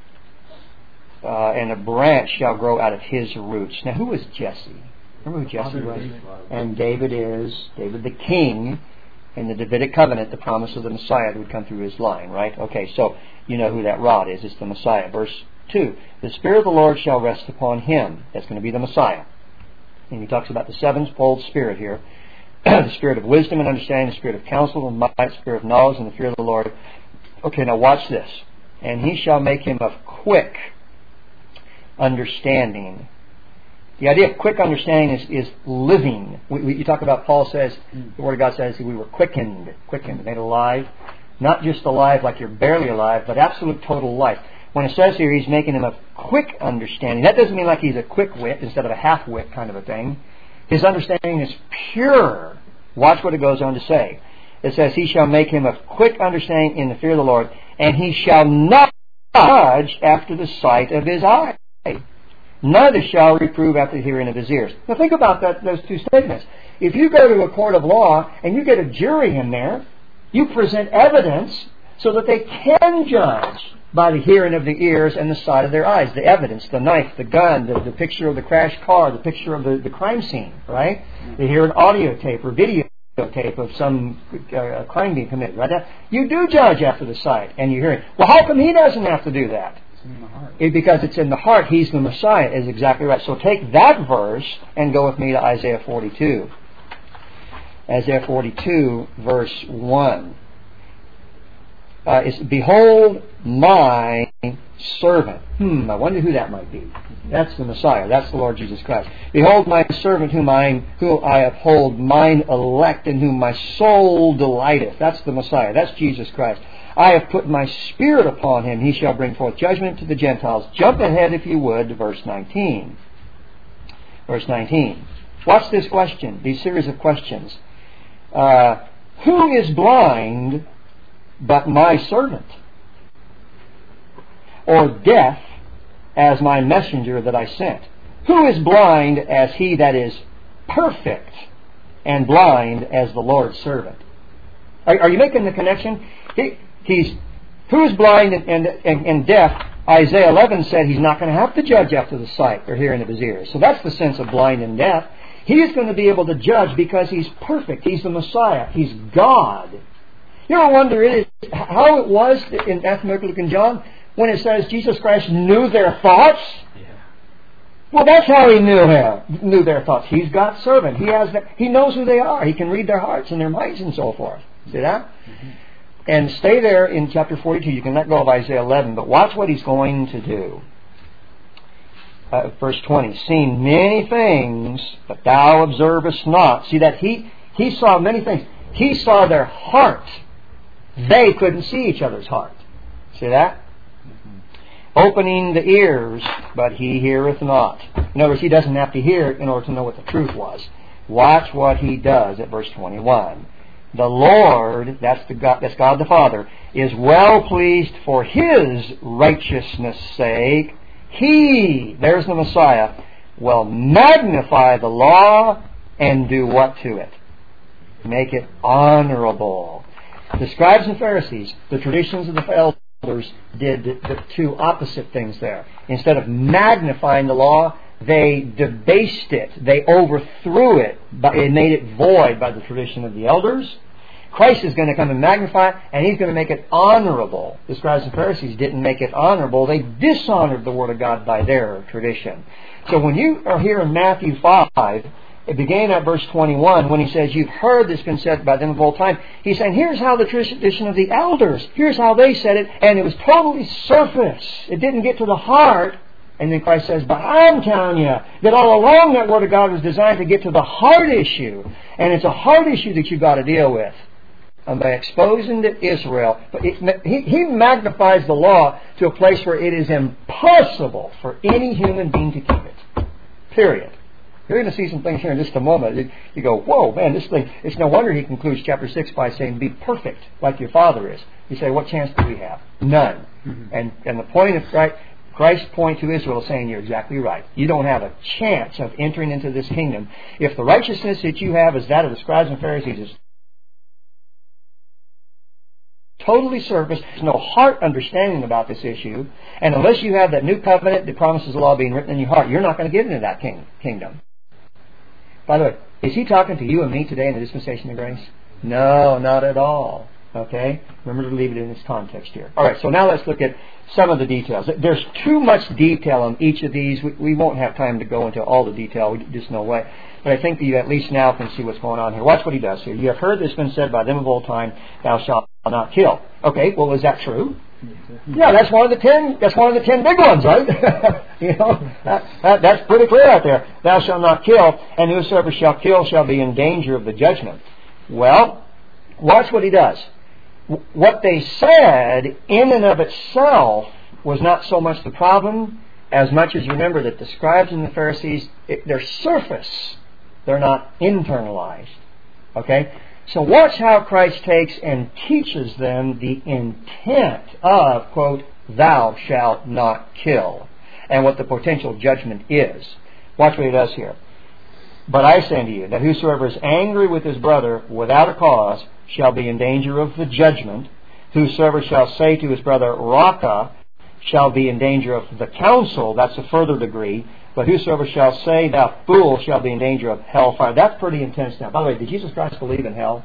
uh, and a branch shall grow out of his roots. Now, who was Jesse? Remember who Jesse was? And David is, David the king, in the Davidic covenant, the promise of the Messiah that would come through his line, right? Okay, so you know who that rod is. It's the Messiah. Verse two. The Spirit of the Lord shall rest upon him. That's going to be the Messiah. And he talks about the sevenfold Spirit here. The Spirit of wisdom and understanding, the Spirit of counsel and might, the Spirit of knowledge and the fear of the Lord. Okay, now watch this. And he shall make him of quick understanding. The idea of quick understanding is, is living. We, we, you talk about, Paul says, the Word of God says we were quickened, quickened, made alive. Not just alive like you're barely alive, but absolute total life. When it says here he's making him of quick understanding, that doesn't mean like he's a quick wit instead of a half wit kind of a thing. His understanding is pure. Watch what it goes on to say. It says, he shall make him of quick understanding in the fear of the Lord, and he shall not judge after the sight of his eye. Neither shall reprove after the hearing of his ears. Now think about that; those two statements. If you go to a court of law and you get a jury in there, you present evidence so that they can judge by the hearing of the ears and the sight of their eyes. The evidence, the knife, the gun, the, the picture of the crashed car, the picture of the, the crime scene, right? They hear an audio tape or video tape of some uh, crime being committed, right? You do judge after the sight and you hear it. Well, how come he doesn't have to do that? In the heart. It, because it's in the heart. He's the Messiah, is exactly right. So take that verse and go with me to Isaiah forty-two. Isaiah forty-two, verse one. Uh, it's, behold my servant. Hmm, I wonder who that might be. That's the Messiah. That's the Lord Jesus Christ. Behold my servant whom I, whom I uphold, mine elect, in whom my soul delighteth. That's the Messiah. That's Jesus Christ. I have put my Spirit upon him. He shall bring forth judgment to the Gentiles. Jump ahead, if you would, to verse nineteen. Verse nineteen. Watch this question, these series of questions. Uh, who is blind but my servant? Or deaf as my messenger that I sent? Who is blind as he that is perfect, and blind as the Lord's servant? Are, are you making the connection? He, he's who is blind and, and, and, and deaf? Isaiah eleven said he's not going to have to judge after the sight or hearing of his ears. So that's the sense of blind and deaf. He is going to be able to judge because he's perfect. He's the Messiah. He's God. You ever wonder it is, how it was in Matthew, Mark, Luke, and John when it says Jesus Christ knew their thoughts? Yeah. Well, that's how he knew him, knew their thoughts. He's God's servant. He has, the, he knows who they are. He can read their hearts and their minds and so forth. See that? Mm-hmm. And stay there in chapter forty-two. You can let go of Isaiah eleven, but watch what he's going to do. Uh, verse twenty, seeing many things, but thou observest not. See that he he saw many things. He saw their heart. They couldn't see each other's heart. See that? Mm-hmm. Opening the ears, but he heareth not. In other words, he doesn't have to hear in order to know what the truth was. Watch what he does at verse twenty-one. The Lord, that's the God, that's God the Father, is well pleased for His righteousness' sake. He, there's the Messiah, will magnify the law and do what to it? Make it honorable. The scribes and Pharisees, the traditions of the elders, did the two opposite things there. Instead of magnifying the law, they debased it. They overthrew it. It made it void by the tradition of the elders. Christ is going to come and magnify it, and He's going to make it honorable. The scribes and Pharisees didn't make it honorable. They dishonored the Word of God by their tradition. So when you are here in Matthew five, it began at verse twenty-one when He says, you've heard this been said by them of old time. He's saying, here's how the tradition of the elders, here's how they said it, and it was totally surface. It didn't get to the heart. And then Christ says, but I'm telling you that all along that Word of God was designed to get to the heart issue. And it's a heart issue that you've got to deal with. And by exposing to Israel, it, he, he magnifies the law to a place where it is impossible for any human being to keep it. Period. You're going to see some things here in just a moment. You go, whoa, man, this thing, it's no wonder he concludes chapter six by saying, be perfect like your Father is. You say, what chance do we have? None. Mm-hmm. And, and the point of right, Christ's point to Israel is saying, you're exactly right. You don't have a chance of entering into this kingdom. If the righteousness that you have is that of the scribes and Pharisees, is totally surface. There's no heart understanding about this issue. And unless you have that new covenant that promises the law being written in your heart, you're not going to get into that king, kingdom. By the way, is He talking to you and me today in the dispensation of grace? No, not at all. Okay? Remember to leave it in this context here. All right, so now let's look at some of the details. There's too much detail on each of these. We, we won't have time to go into all the detail. Just no way. But I think that you at least now can see what's going on here. Watch what he does here. You have heard this been said by them of old time, thou shalt not kill. Okay, well, is that true? Yeah, that's one of the ten. That's one of the ten big ones, right? you know, that, that, that's pretty clear out there. Thou shalt not kill, and whosoever shall kill shall be in danger of the judgment. Well, watch what he does. What they said in and of itself was not so much the problem, as much as remember that the scribes and the Pharisees, it, they're surface. They're not internalized. Okay? So watch how Christ takes and teaches them the intent of, quote, thou shalt not kill, and what the potential judgment is. Watch what he does here. But I say unto you, that whosoever is angry with his brother without a cause shall be in danger of the judgment. Whosoever shall say to his brother, Raka, shall be in danger of the council. That's a further degree. But whosoever shall say, thou fool, shall be in danger of hellfire. That's pretty intense now. By the way, did Jesus Christ believe in hell?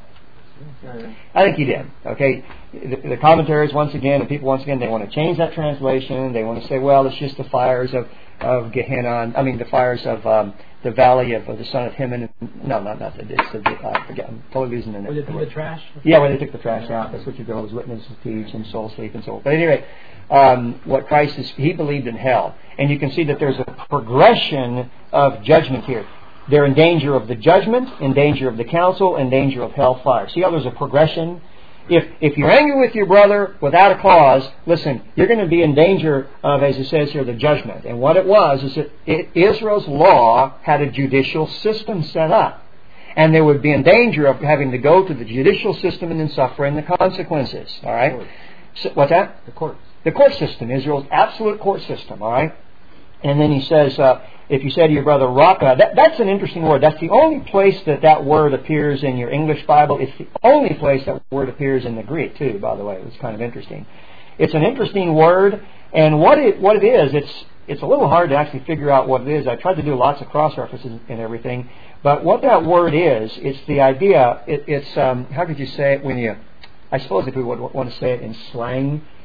I think He did. Okay, the, the commentaries once again, and people once again, they want to change that translation. They want to say, well, it's just the fires of, of Gehenna. I mean, the fires of um, the valley of, of the son of Hinnom. No, not not that. It's the uh, I forget. I'm totally losing the name. Where they took the trash? Yeah, where they took the trash out. That's what you go as witnesses teach and soul sleep and so on. But anyway, um, what Christ is, He believed in hell, and you can see that there's a progression of judgment here. They're in danger of the judgment, in danger of the council, in danger of hellfire. See how there's a progression? If if you're angry with your brother without a cause, listen, you're going to be in danger of, as it says here, the judgment. And what it was is that it, Israel's law had a judicial system set up. And they would be in danger of having to go to the judicial system and then suffering the consequences. All right? So, what's that? The court. The court system, Israel's absolute court system. All right? And then he says, uh, if you say to your brother, Raka, that, that's an interesting word. That's the only place that that word appears in your English Bible. It's the only place that word appears in the Greek, too, by the way. It's kind of interesting. It's an interesting word, and what it what it is, it's it's a little hard to actually figure out what it is. I tried to do lots of cross-references and everything, but what that word is, it's the idea, it, it's, um, how could you say it when you, I suppose if we would want to say it in slang,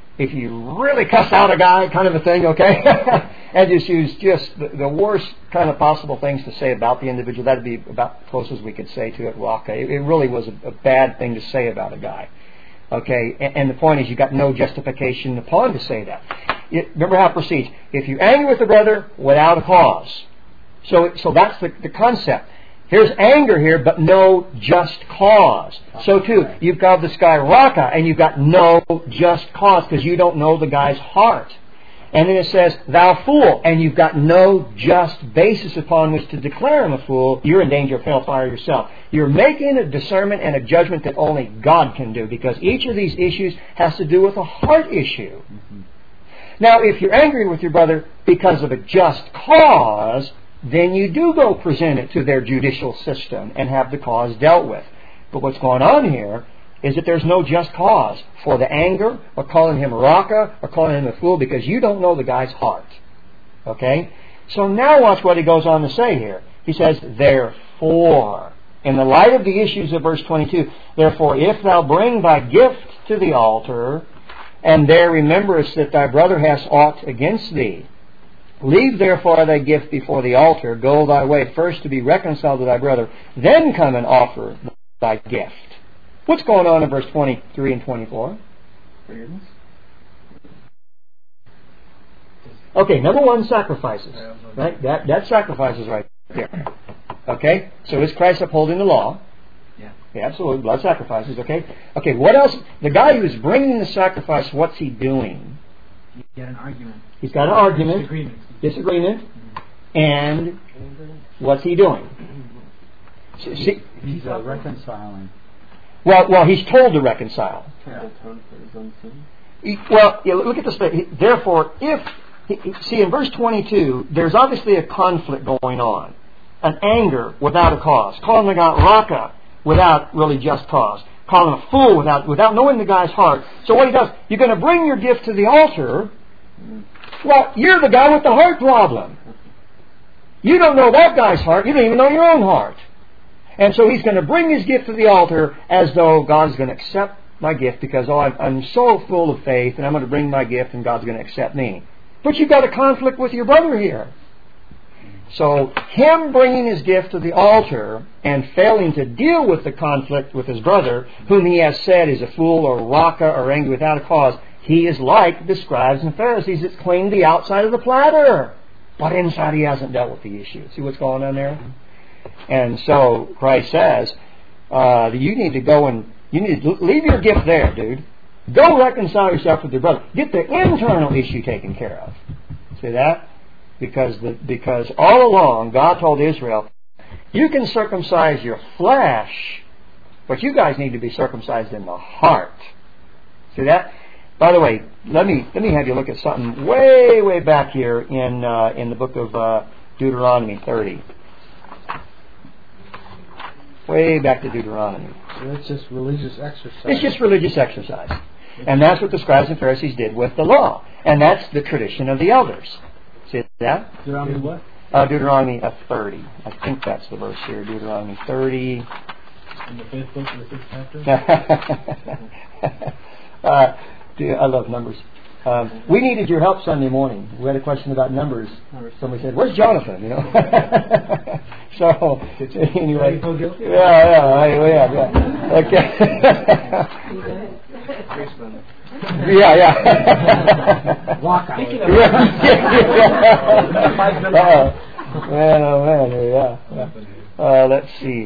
if you really cuss out a guy, kind of a thing, okay, and just use just the, the worst kind of possible things to say about the individual, that'd be about the closest we could say to it, Raka. It, it really was a, a bad thing to say about a guy. Okay, and, and the point is you got no justification upon to say that. It, remember how it proceeds. If you anger with a brother without a cause. So, so that's the, the concept. Here's anger here, but no just cause. So too, you've got this guy Raka, and you've got no just cause because you don't know the guy's heart. And then it says, thou fool, and you've got no just basis upon which to declare him a fool. You're in danger of hellfire yourself. You're making a discernment and a judgment that only God can do, because each of these issues has to do with a heart issue. Mm-hmm. Now, if you're angry with your brother because of a just cause, then you do go present it to their judicial system and have the cause dealt with. But what's going on here is that there's no just cause for the anger or calling him Raka or calling him a fool, because you don't know the guy's heart. Okay? So now watch what he goes on to say here. He says, therefore, in the light of the issues of verse twenty-two, therefore, if thou bring thy gift to the altar, and there rememberest that thy brother has aught against thee, leave therefore thy gift before the altar, go thy way first to be reconciled to thy brother, then come and offer thy gift. What's going on in verse twenty-three and twenty-four? Forgiveness. Okay, number one, sacrifices. Right? That that sacrifices right there. Okay? So is Christ upholding the law? Yeah. Yeah, absolutely. Blood sacrifices, okay? Okay, what else? The guy who's bringing the sacrifice, what's he doing? You get an argument. He's got an argument. Disagreement. Disagreement. And what's he doing? See, He's uh, reconciling. Well, well, he's told to reconcile. Yeah. He, well, yeah, look at this. Therefore, if see in verse twenty-two, there's obviously a conflict going on, an anger without a cause, calling the guy Raka without really just cause, calling him a fool without without knowing the guy's heart. So what he does, you're going to bring your gift to the altar. Well, you're the guy with the heart problem. You don't know that guy's heart. You don't even know your own heart. And so he's going to bring his gift to the altar as though God's going to accept my gift because, oh, I'm, I'm so full of faith and I'm going to bring my gift and God's going to accept me. But you've got a conflict with your brother here. So him bringing his gift to the altar and failing to deal with the conflict with his brother, whom he has said is a fool or Raka or angry without a cause, he is like the scribes and Pharisees that clean the outside of the platter. But inside he hasn't dealt with the issue. See what's going on there? And so Christ says, uh, you need to go and you need to leave your gift there, dude. Go reconcile yourself with your brother. Get the internal issue taken care of. See that? Because the, because all along God told Israel, you can circumcise your flesh, but you guys need to be circumcised in the heart. See that? By the way, let me let me have you look at something way way back here in uh, in the book of uh, Deuteronomy thirty. Way back to Deuteronomy. So it's just religious exercise. It's just religious exercise. And that's what the scribes and Pharisees did with the law. And that's the tradition of the elders. See that? Deuteronomy what? Uh, Deuteronomy uh, thirty. I think that's the verse here. Deuteronomy thirty. In the fifth book of the sixth chapter? uh, I love numbers. Um, we needed your help Sunday morning. We had a question about numbers. Somebody said, "Where's Jonathan?" You know. So anyway, yeah, yeah, yeah, yeah. Okay. Yeah, yeah. Walk out. uh, man, oh man, yeah. yeah. Uh, let's see.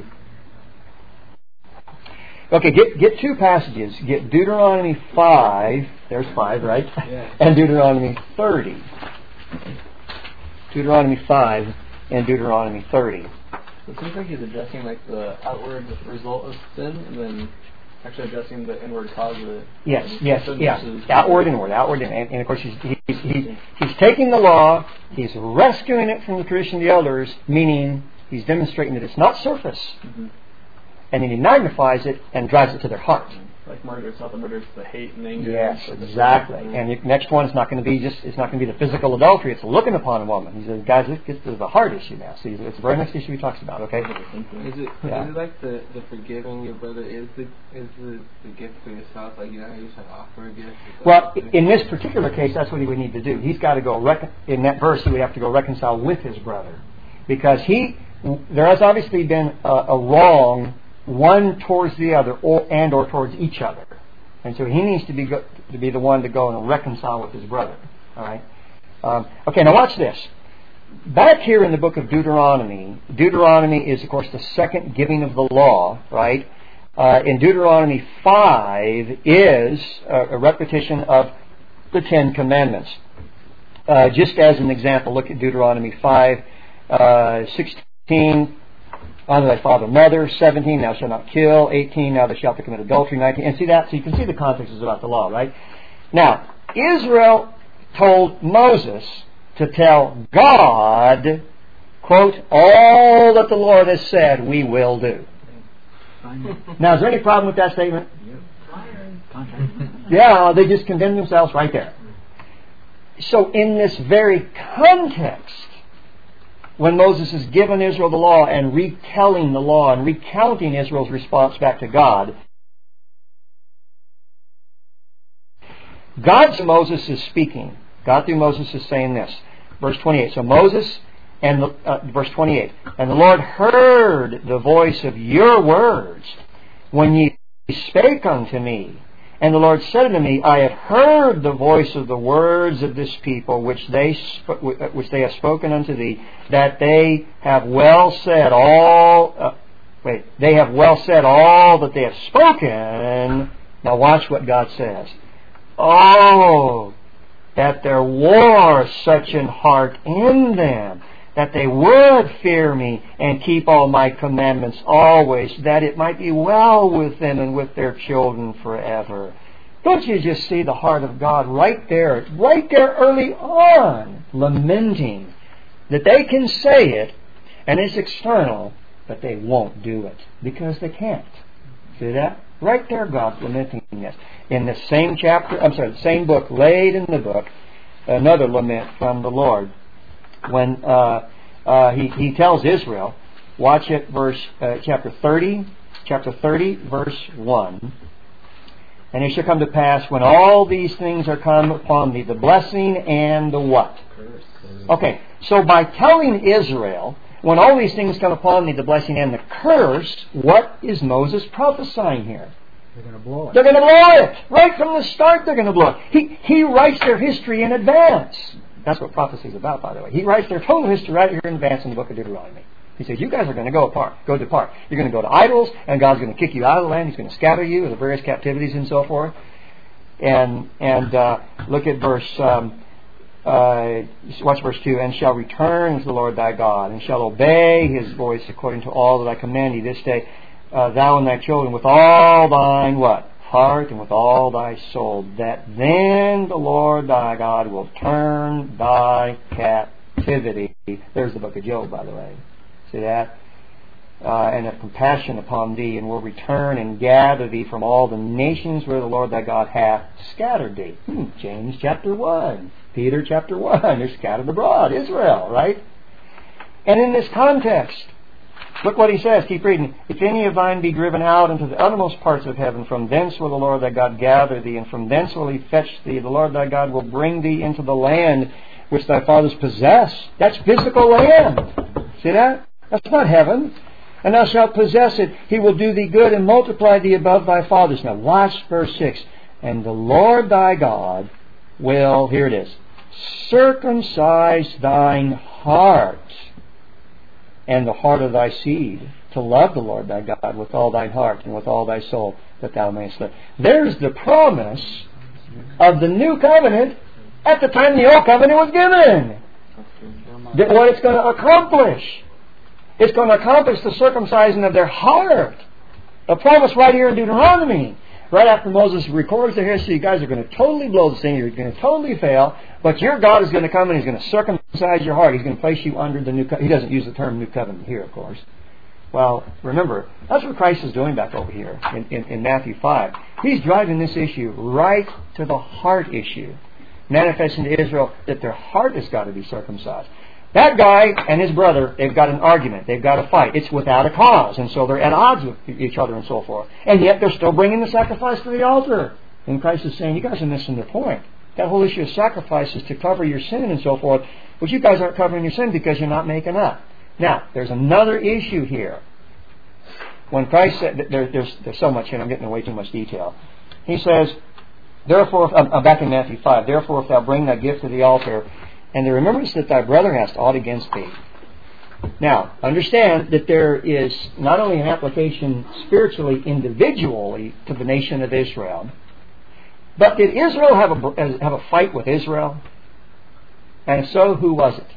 Okay, get get two passages. Get Deuteronomy five. There's five, right? Yeah. And Deuteronomy thirty. Deuteronomy five and Deuteronomy thirty. It seems like he's addressing like the outward result of sin, and then actually addressing the inward cause of it. Yes, yes, yeah. Outward, inward, outward, and, and of course he's he's, he's he's taking the law, he's rescuing it from the tradition of the elders, meaning he's demonstrating that it's not surface. Mm-hmm. and then He magnifies it and drives it to their heart. Like murder, it's not the murder, it's the hate and anger. Yes, exactly. And the next one is not going to be just, it's not going to be the physical adultery, it's looking upon a woman. He says, guys, this is a heart issue now. See, it's the very next issue he talks about, okay? Is it, Yeah. is it like the, the forgiving your brother is the is the, the gift for yourself? Like, you know, you should offer a gift? Well, in this particular case, that's what he would need to do. He's got to go, recon- in that verse, he would have to go reconcile with his brother. Because he, there has obviously been a, a wrong, one towards the other, or, and or towards each other. And so he needs to be go, to be the one to go and reconcile with his brother. All right. Um, okay. Now watch this. Back here in the book of Deuteronomy, Deuteronomy is, of course, the second giving of the law. Right. Uh, in Deuteronomy five is a, a repetition of the Ten Commandments. Uh, just as an example, look at Deuteronomy five, uh, sixteen. Honor thy father and mother. seventeen, thou shalt not kill. eighteen, thou shalt not commit adultery. nineteen, and see that? So you can see the context is about the law, right? Now, Israel told Moses to tell God, quote, all that the Lord has said we will do. Now, is there any problem with that statement? Yeah, they just condemn themselves right there. So in this very context, when Moses is giving Israel the law and retelling the law and recounting Israel's response back to God, God through Moses is speaking. God through Moses is saying this. Verse twenty-eight. So Moses and the, uh, verse twenty-eight. And the Lord heard the voice of your words when ye spake unto me. And the Lord said unto me, I have heard the voice of the words of this people, which they sp- which they have spoken unto thee, that they have well said all. Uh, wait, they have well said all that they have spoken. Now watch what God says. Oh, that there were such an heart in them, that they would fear me and keep all my commandments always, that it might be well with them and with their children forever. Don't you just see the heart of God right there, right there early on, lamenting that they can say it and it's external, but they won't do it because they can't. See that? Right there, God's lamenting this. In the same chapter, I'm sorry, the same book, laid in the book, another lament from the Lord. When uh, uh, he, he tells Israel, watch it, verse uh, chapter thirty, chapter thirty, verse one. And it shall come to pass when all these things are come upon thee, the blessing and the what? Okay, so by telling Israel, when all these things come upon thee, the blessing and the curse, what is Moses prophesying here? They're going to blow it. They're going to blow it. Right from the start, they're going to blow it. He, he writes their history in advance. That's what prophecy is about, by the way. He writes their total history right here in advance in the book of Deuteronomy. He says, you guys are going to go apart, go depart. You're going to go to idols, and God's going to kick you out of the land. He's going to scatter you with the various captivities and so forth. And and uh, look at verse, um, uh, watch verse two. And shall return to the Lord thy God, and shall obey His voice according to all that I command thee this day, uh, thou and thy children, with all thine what? Heart and with all thy soul, that then the Lord thy God will turn thy captivity. There's the book of Job, by the way. See that? Uh, and have compassion upon thee, and will return and gather thee from all the nations where the Lord thy God hath scattered thee. Hmm, James chapter one. Peter chapter one. They're scattered abroad. Israel, right? And in this context, look what he says. Keep reading. If any of thine be driven out into the uttermost parts of heaven, from thence will the Lord thy God gather thee, and from thence will He fetch thee. The Lord thy God will bring thee into the land which thy fathers possess. That's physical land. See that? That's not heaven. And thou shalt possess it. He will do thee good and multiply thee above thy fathers. Now watch verse six. And the Lord thy God will, here it is, circumcise thine heart and the heart of thy seed, to love the Lord thy God with all thine heart and with all thy soul, that thou mayest live. There's the promise of the new covenant at the time the old covenant was given. That what it's going to accomplish. It's going to accomplish the circumcision of their heart. A promise right here in Deuteronomy. Right after Moses records their history, you guys are going to totally blow this thing. You're going to totally fail. But your God is going to come and He's going to circumcise your heart. He's going to place you under the new covenant. He doesn't use the term new covenant here, of course. Well, remember, that's what Christ is doing back over here in, in, in Matthew five. He's driving this issue right to the heart issue, manifesting to Israel that their heart has got to be circumcised. That guy and his brother, they've got an argument. They've got a fight. It's without a cause. And so they're at odds with each other and so forth. And yet they're still bringing the sacrifice to the altar. And Christ is saying, you guys are missing the point. That whole issue of sacrifice is to cover your sin and so forth. But you guys aren't covering your sin because you're not making up. Now, there's another issue here. When Christ said, there, there's, there's so much here, I'm getting way too much detail. He says, therefore, I'm back in Matthew five, therefore if thou bring thy gift to the altar, and the remembrance that thy brother hast aught against thee. Now, understand that there is not only an application spiritually, individually to the nation of Israel, but did Israel have a, have a fight with Israel? And if so, who was it?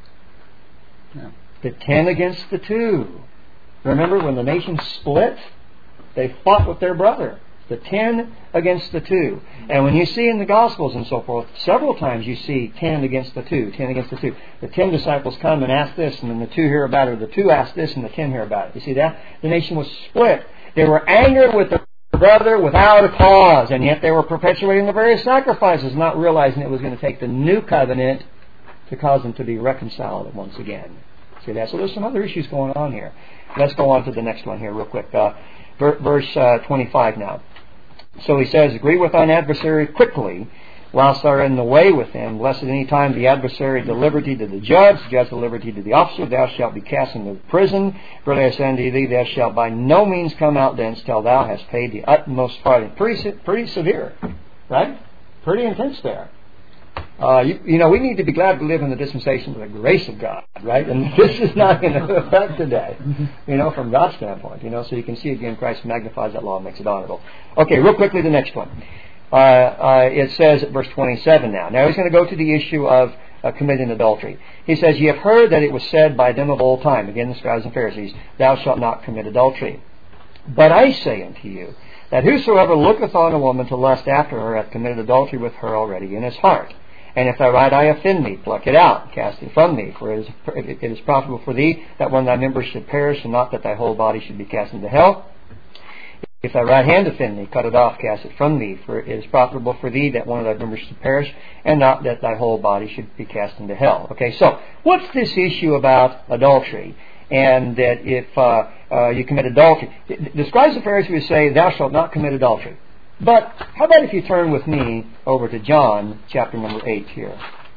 Yeah. The ten against the two. Remember when the nation split? They fought with their brother. The ten against the two. And when you see in the Gospels and so forth, several times you see ten against the two, ten against the two. The ten disciples come and ask this, and then the two hear about it, or the two ask this, and the ten hear about it. You see that? The nation was split. They were angered with their brother without a cause, and yet they were perpetuating the various sacrifices, not realizing it was going to take the new covenant to cause them to be reconciled once again. See that? So there's some other issues going on here. Let's go on to the next one here real quick. Uh, verse uh, twenty-five now. So he says, agree with thine adversary quickly, whilst thou art in the way with him, lest at any time the adversary deliver thee to the judge, the judge deliver thee to the officer, thou shalt be cast into prison. Verily I say unto thee, thou shalt by no means come out thence till thou hast paid the utmost farthing. Pretty, pretty severe, right? Pretty intense there. Uh, you, you know, we need to be glad to live in the dispensation of the grace of God, right? And this is not in effect today, you know, from God's standpoint, you know. So you can see again, Christ magnifies that law and makes it honorable. Okay, real quickly, the next one. Uh, uh, it says at verse twenty-seven now. Now he's going to go to the issue of uh, committing adultery. He says, ye have heard that it was said by them of old time, again the scribes and Pharisees, thou shalt not commit adultery. But I say unto you, that whosoever looketh on a woman to lust after her hath committed adultery with her already in his heart. And if thy right eye offend thee, pluck it out, cast it from thee. For it is, it is profitable for thee that one of thy members should perish, and not that thy whole body should be cast into hell. If thy right hand offend thee, cut it off, cast it from thee. For it is profitable for thee that one of thy members should perish, and not that thy whole body should be cast into hell. Okay, so what's this issue about adultery? And that if uh, uh, you commit adultery, the scribes and Pharisees say, thou shalt not commit adultery. But how about if you turn with me over to John chapter number eight here.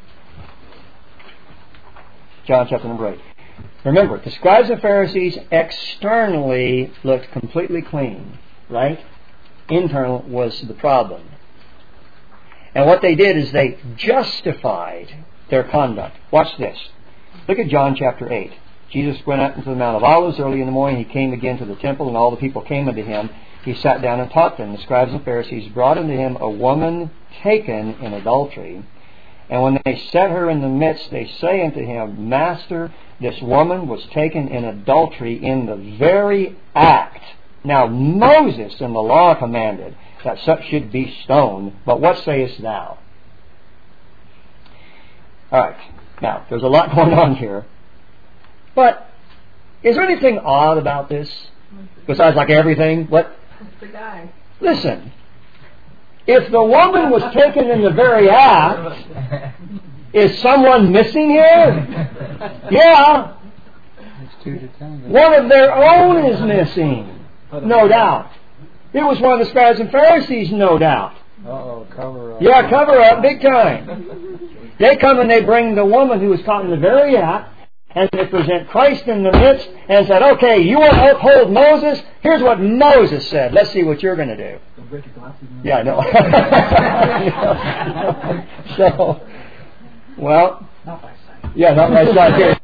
John chapter number eight. Remember, the scribes and Pharisees externally looked completely clean, right? Internal was the problem. And what they did is they justified their conduct. Watch this. Look at John chapter eight. Jesus went up into the Mount of Olives early in the morning. He came again to the temple, and all the people came unto him. He sat down and taught them. The scribes and Pharisees brought unto him a woman taken in adultery. And when they set her in the midst, they say unto him, Master, this woman was taken in adultery in the very act. Now Moses in the law commanded that such should be stoned. But what sayest thou? All right. Now, there's a lot going on here. But is there anything odd about this? Besides like everything? What? The guy. Listen, if the woman was taken in the very act, is someone missing here? Yeah. One of their own is missing, no doubt. It was one of the scribes and Pharisees, no doubt. Uh-oh, cover up. Yeah, cover up, big time. They come and they bring the woman who was caught in the very act, and they present Christ in the midst and said, okay, you want to uphold Moses? Here's what Moses said. Let's see what you're going to do. Yeah, I know. So, well, yeah, not my side here.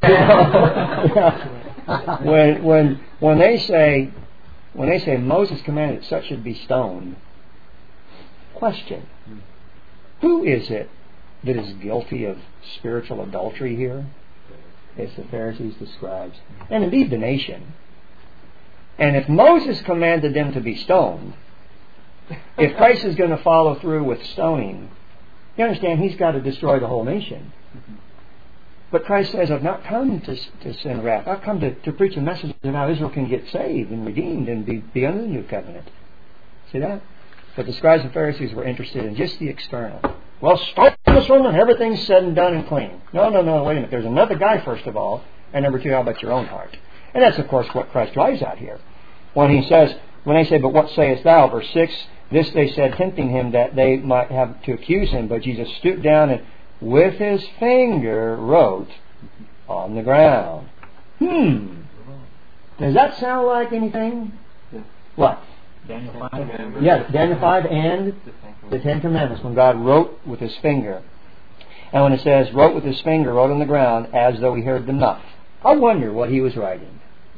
Yeah. When when when they say when they say Moses commanded that such should be stoned, question: who is it that is guilty of spiritual adultery here? It's the Pharisees, the scribes, and indeed the nation. And if Moses commanded them to be stoned, if Christ is going to follow through with stoning, you understand He's got to destroy the whole nation. But Christ says, I've not come to, to send wrath. I've come to, to preach a message of how Israel can get saved and redeemed and be, be under the new covenant. See that? But the scribes and Pharisees were interested in just the external. Well, start this one and everything's said and done and clean. No, no, no, wait a minute. There's another guy, first of all. And number two, how about your own heart? And that's, of course, what Christ drives out here. When he says, when they say, but what sayest thou? Verse six, this they said, tempting him that they might have to accuse him. But Jesus stooped down and with his finger wrote on the ground. Hmm. Does that sound like anything? What? Daniel five. Yeah, Daniel five and the Ten Commandments, when God wrote with his finger. And when it says, wrote with his finger, wrote on the ground, as though he heard them not. I wonder what he was writing.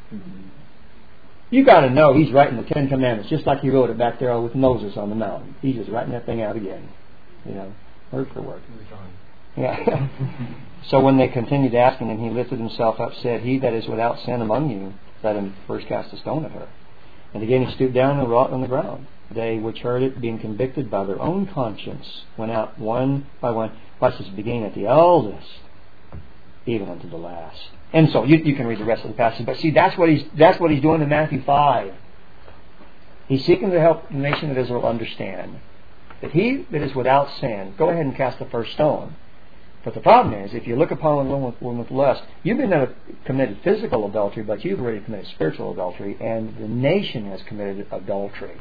You got to know he's writing the Ten Commandments, just like he wrote it back there with Moses on the mountain. He's just writing that thing out again. You know, word for word. Yeah. So when they continued asking him, he lifted himself up, said, he that is without sin among you, let him first cast a stone at her. And again he stooped down and wrote on the ground. They which heard it, being convicted by their own conscience, went out one by one. Watch this, beginning at the eldest, even unto the last. And so you, you can read the rest of the passage. But see, that's what he's that's what he's doing in Matthew five. He's seeking to help the nation of Israel understand that he that is without sin, go ahead and cast the first stone. But the problem is, if you look upon one with, one with lust, you've been never committed physical adultery, but you've already committed spiritual adultery, and the nation has committed adultery.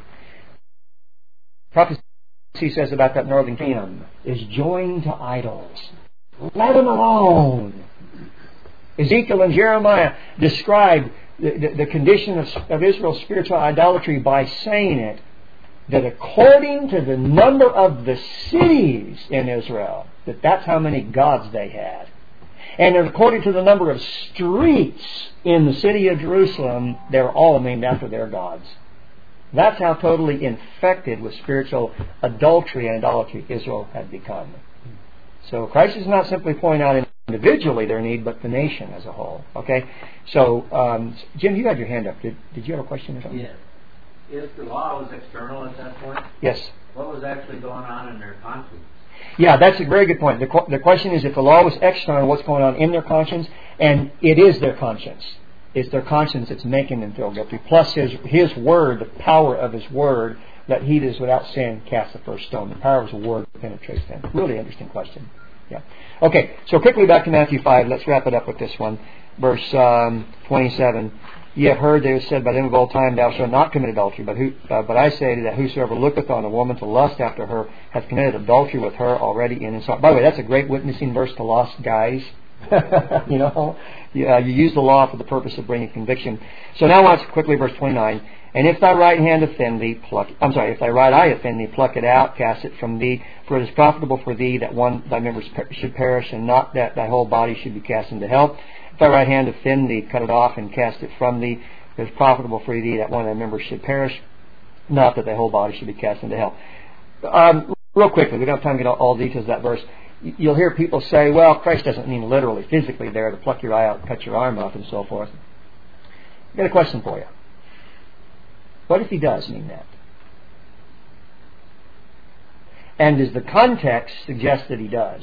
Prophecy says about that northern kingdom is joined to idols. Let them alone. Ezekiel and Jeremiah describe the, the, the condition of, of Israel's spiritual idolatry by saying it, that according to the number of the cities in Israel, that that's how many gods they had. And according to the number of streets in the city of Jerusalem, they're all named after their gods. That's how totally infected with spiritual adultery and idolatry Israel had become. So Christ is not simply pointing out individually their need, but the nation as a whole. Okay? So, um, Jim, you had your hand up. Did, did you have a question or something? Yes. If the law was external at that point, yes. What was actually going on in their conscience? Yeah, that's a very good point. The, the question is, if the law was external, what's going on in their conscience? And it is their conscience. It's their conscience that's making them feel guilty. Plus His His word, the power of His word, that He that is without sin cast the first stone. The power of His word penetrates them. Really interesting question. Yeah. Okay, so quickly back to Matthew five. Let's wrap it up with this one. Verse um, twenty-seven. Ye have heard that it was said by them of old time, thou shalt not commit adultery. But who, uh, but I say that whosoever looketh on a woman to lust after her hath committed adultery with her already in his heart. By the way, that's a great witnessing verse to lost guys. you know, you, uh, you use the law for the purpose of bringing conviction. So now watch quickly verse twenty-nine. And if thy right hand offend thee, pluck. I'm sorry. If thy right eye offend thee, pluck it out, cast it from thee. For it is profitable for thee that one thy members per- should perish, and not that thy whole body should be cast into hell. If thy right hand offend thee, cut it off and cast it from thee. It is profitable for thee that one of thy members should perish, not that thy whole body should be cast into hell. Um, real quickly, we don't have time to get all, all details of that verse. You'll hear people say, well, Christ doesn't mean literally, physically there to pluck your eye out, cut your arm off, and so forth. I've got a question for you. What if He does mean that? And does the context suggest that He does?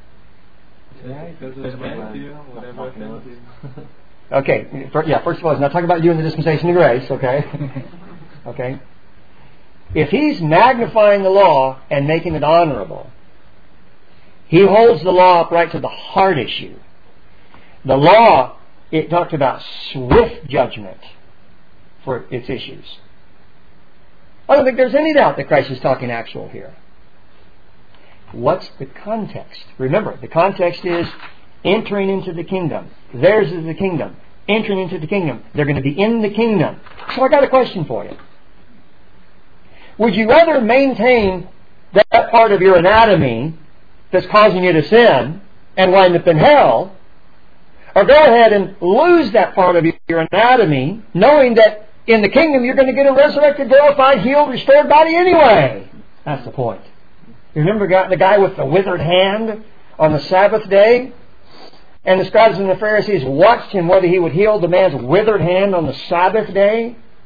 Okay, for, yeah, first of all, he's not talking about you in the dispensation of grace, okay? Okay. If He's magnifying the law and making it honorable, He holds the law upright to the heart issue. The law, it talked about swift judgment for its issues. I don't think there's any doubt that Christ is talking actual here. What's the context? Remember, the context is entering into the kingdom. Theirs is the kingdom. Entering into the kingdom. They're going to be in the kingdom. So I got a question for you. Would you rather maintain that part of your anatomy that's causing you to sin and wind up in hell, or go ahead and lose that part of your anatomy, knowing that in the kingdom you're going to get a resurrected, glorified, healed, restored body anyway? That's the point. You remember the guy with the withered hand on the Sabbath day? And the scribes and the Pharisees watched him whether he would heal the man's withered hand on the Sabbath day.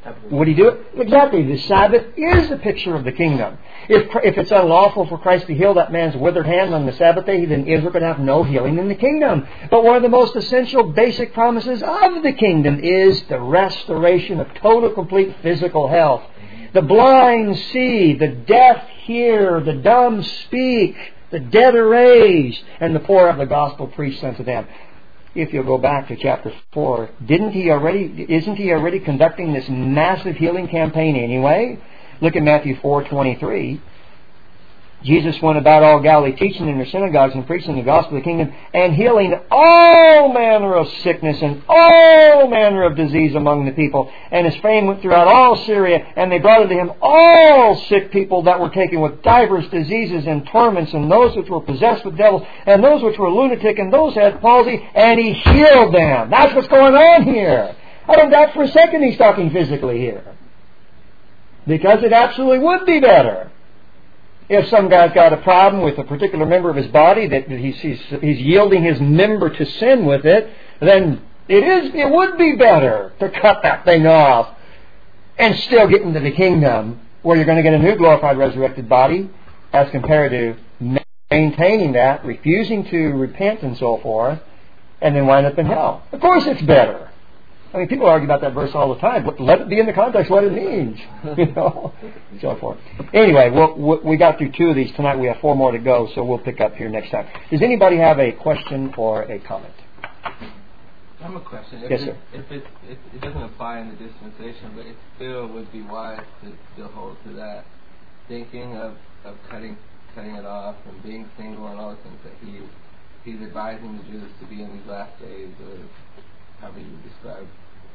Would he do it? Exactly. The Sabbath is a picture of the kingdom. If if it's unlawful for Christ to heal that man's withered hand on the Sabbath day, then Israel could have no healing in the kingdom. But one of the most essential basic promises of the kingdom is the restoration of total, complete physical health. The blind see, the deaf hear, the dumb speak, the dead are raised, and the poor have the gospel preached unto them. If you'll go back to chapter four, didn't he already? Isn't he already conducting this massive healing campaign anyway? Look at Matthew four twenty-three. Jesus went about all Galilee, teaching in their synagogues and preaching the gospel of the kingdom, and healing all manner of sickness and all manner of disease among the people. And his fame went throughout all Syria, and they brought unto him all sick people that were taken with divers diseases and torments, and those which were possessed with devils, and those which were lunatic, and those that had palsy, and he healed them. That's what's going on here. I don't doubt for a second he's talking physically here. Because it absolutely would be better. If some guy's got a problem with a particular member of his body that he's, he's, he's yielding his member to sin with it, then it is it would be better to cut that thing off and still get into the kingdom where you're going to get a new glorified resurrected body as compared to maintaining that, refusing to repent and so forth, and then wind up in hell. Of course it's better. I mean, people argue about that verse all the time. But let it be in the context what it means, you know, so forth. Anyway, we'll, we got through two of these tonight. We have four more to go, so we'll pick up here next time. Does anybody have a question or a comment? I have a question. If Yes, it, sir. If it, if it doesn't apply in the dispensation, but it still would be wise to still hold to that, thinking of, of cutting cutting it off and being single and all the things that he he's advising the Jews to be in these last days, or however you describe.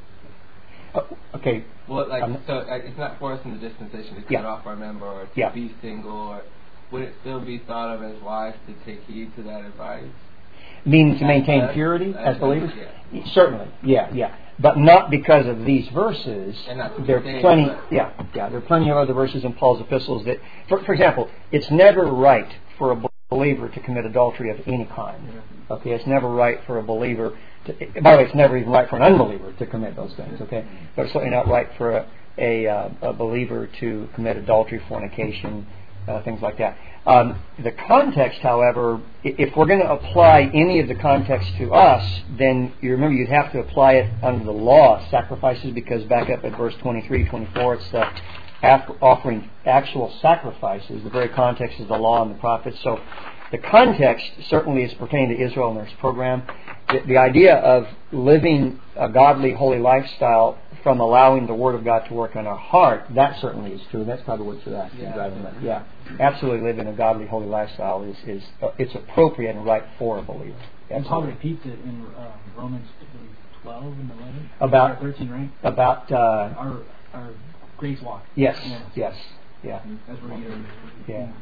Uh, okay. Well, like um, so, like, it's not for us in the dispensation to cut yeah. off our member or to yeah. be single, or would it still be thought of as wise to take heed to that advice? Meaning to maintain as, purity as, as believers? Yeah. Certainly, yeah, yeah. But not because of these verses. And not there are today, plenty, but- yeah, yeah. There are plenty of other verses in Paul's epistles that, for, for example, it's never right for a believer to commit adultery of any kind. Okay, it's never right for a believer to, by the way, it's never even right for an unbeliever to commit those things, okay? But it's certainly not right for a, a, uh, a believer to commit adultery, fornication, uh, things like that. Um, the context, however, if we're going to apply any of the context to us, then you remember you'd have to apply it under the law of sacrifices, because back up at verse twenty-three, twenty-four, it's the after offering actual sacrifices. The very context is the law and the prophets. So the context certainly is pertaining to Israel and their program. The, the idea of living a godly, holy lifestyle from allowing the Word of God to work on our heart, that certainly is true. That's probably what you're asking. Yeah. yeah, absolutely living a godly, holy lifestyle is, is uh, it's appropriate and right for a believer. And Paul repeats it in um, Romans twelve and eleven. About thirteen, right? About uh, our our grace walk. Yes, yes, yes, yeah. That's where you yeah.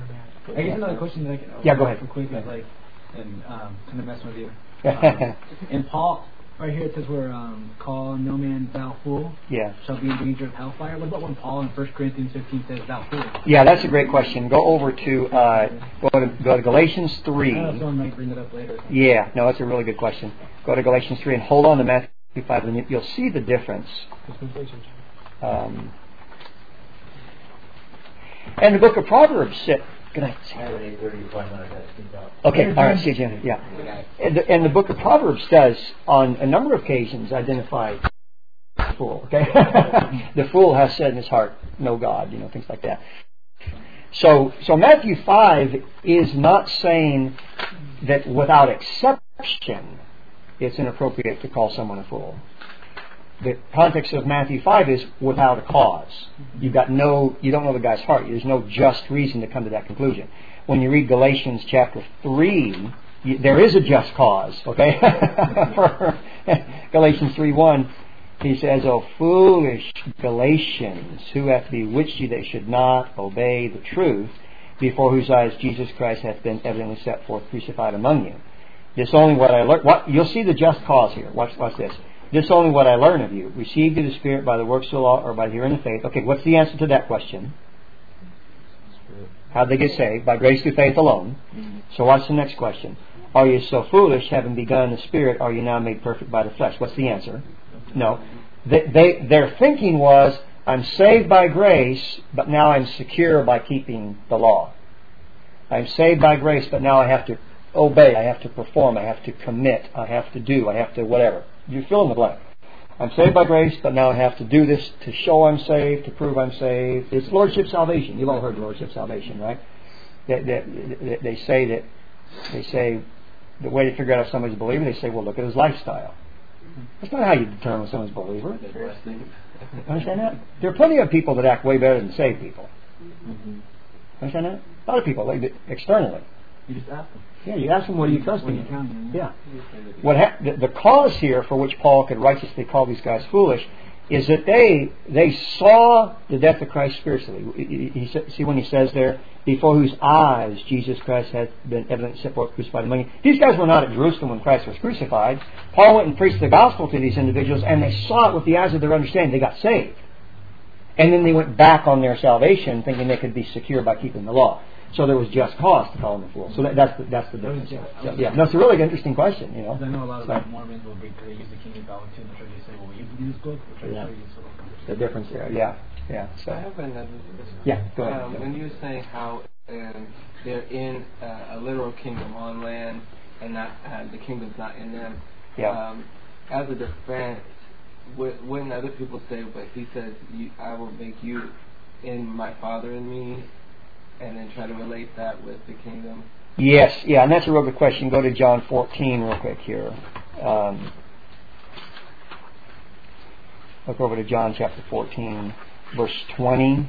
I guess another question that I can yeah, go ahead. real quick is like, and um, kind of messing with you. Um, and Paul, right here it says where um, call no man thou fool. Yeah. Shall be in danger of hellfire. What about when Paul in First Corinthians fifteen says thou fool? Yeah, that's a great question. Go over to uh, go to go to Galatians three. I know someone might bring it up later. Yeah, no, that's a really good question. Go to Galatians three and hold on to Matthew five, and you'll see the difference. Um, and the book of Proverbs said. Good night. Okay, all right, see you, Jim. Yeah. And the, and the book of Proverbs does, on a number of occasions, identify the fool. Okay? The fool has said in his heart, no God, you know, things like that. So, so Matthew five is not saying that without exception it's inappropriate to call someone a fool. The context of Matthew five is without a cause. You've got no, you don't know the guy's heart. There's no just reason to come to that conclusion. When you read Galatians chapter three, you, there is a just cause, okay? For Galatians three one, he says, O foolish Galatians, who hath bewitched you that should not obey the truth, before whose eyes Jesus Christ hath been evidently set forth crucified among you. This only what I learned. What, you'll see the just cause here. Watch, watch this. This only what I learn of you. Received you the Spirit by the works of the law or by hearing the faith. Okay, what's the answer to that question? How'd they get saved? By grace through faith alone. Mm-hmm. So what's the next question? Are you so foolish, having begun in the Spirit, are you now made perfect by the flesh? What's the answer? No. they, they, their thinking was, I'm saved by grace, but now I'm secure by keeping the law. I'm saved by grace, but now I have to obey, I have to perform, I have to commit, I have to do, I have to whatever. You fill in the blank. I'm saved by grace, but now I have to do this to show I'm saved, to prove I'm saved. It's Lordship salvation. You've all heard Lordship salvation, right? They, they, they say that, they say, the way to figure out if somebody's a believer, they say, well, look at his lifestyle. That's not how you determine if someone's a believer. Understand that? There are plenty of people that act way better than saved people. Mm-hmm. Understand that? A lot of people, like externally. You just ask them. Yeah, you ask them, what are you trusting you in? Yeah. What ha- the, the cause here for which Paul could righteously call these guys foolish is that they they saw the death of Christ spiritually. He, he, he, see when he says there, before whose eyes Jesus Christ had been evidently set forth crucified among you. These guys were not at Jerusalem when Christ was crucified. Paul went and preached the gospel to these individuals, and they saw it with the eyes of their understanding. They got saved. And then they went back on their salvation, thinking they could be secure by keeping the law. So there was just cause to call them a fool. So that, that's the, that's the difference. Yeah, so, yeah. No, it's a really interesting question. You know, I know a lot of so, Mormons will be, they use the King James Bible too. They'll try to say, well, you use this book. We'll try yeah. to show you this book. The difference there. Yeah, yeah. So I have another. yeah, go ahead. Um, when you were saying how um, they're in uh, a literal kingdom on land, and not uh, the kingdom's not in them. Yeah. Um, as a defense, wouldn't other people say, but he says, you, I will make you in my Father in me, and then try to relate that with the kingdom? Yes, yeah, and that's a real good question. Go to John fourteen real quick here. Um, look over to John chapter fourteen, verse twenty.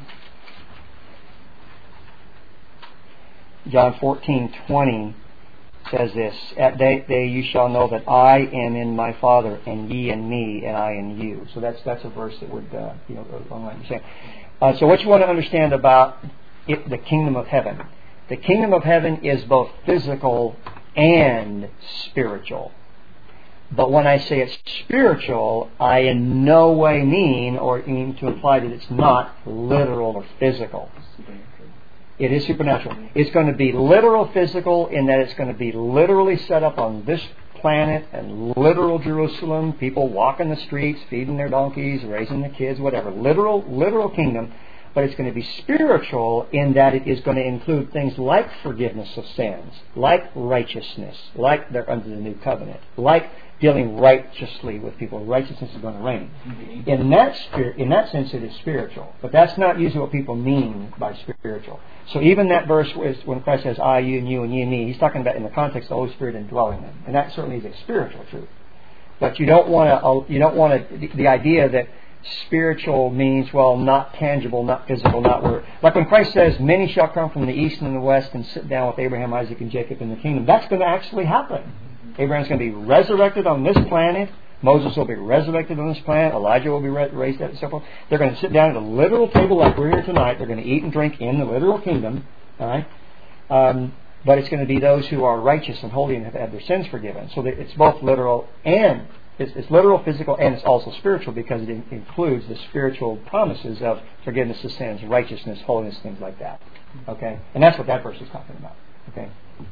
John fourteen twenty says this: At that day you shall know that I am in my Father, and ye in me, and I in you. So that's that's a verse that would uh, you know go along what you're saying. Uh, so what you want to understand about it, the kingdom of heaven. The kingdom of heaven is both physical and spiritual. But when I say it's spiritual, I in no way mean or mean to imply that it's not literal or physical. It is supernatural. It's going to be literal physical in that it's going to be literally set up on this planet and literal Jerusalem, people walking the streets, feeding their donkeys, raising the kids, whatever. Literal, literal kingdom. But it's going to be spiritual in that it is going to include things like forgiveness of sins, like righteousness, like they're under the new covenant, like dealing righteously with people. Righteousness is going to reign. In that spirit, in that sense, it is spiritual. But that's not usually what people mean by spiritual. So even that verse when Christ says, I, you, and you, and ye, and me, he's talking about in the context of the Holy Spirit indwelling them. And that certainly is a spiritual truth. But you don't want to, you don't want to, the, the idea that spiritual means, well, not tangible, not physical, not word. Like when Christ says, many shall come from the east and the west and sit down with Abraham, Isaac, and Jacob in the kingdom. That's going to actually happen. Abraham's going to be resurrected on this planet. Moses will be resurrected on this planet. Elijah will be raised up and so forth. They're going to sit down at a literal table like we're here tonight. They're going to eat and drink in the literal kingdom. All right? Um, but it's going to be those who are righteous and holy and have had their sins forgiven. So that it's both literal and It's, it's literal, physical, and it's also spiritual because it in, includes the spiritual promises of forgiveness of sins, righteousness, holiness, things like that. Okay? And that's what that verse is talking about. Okay?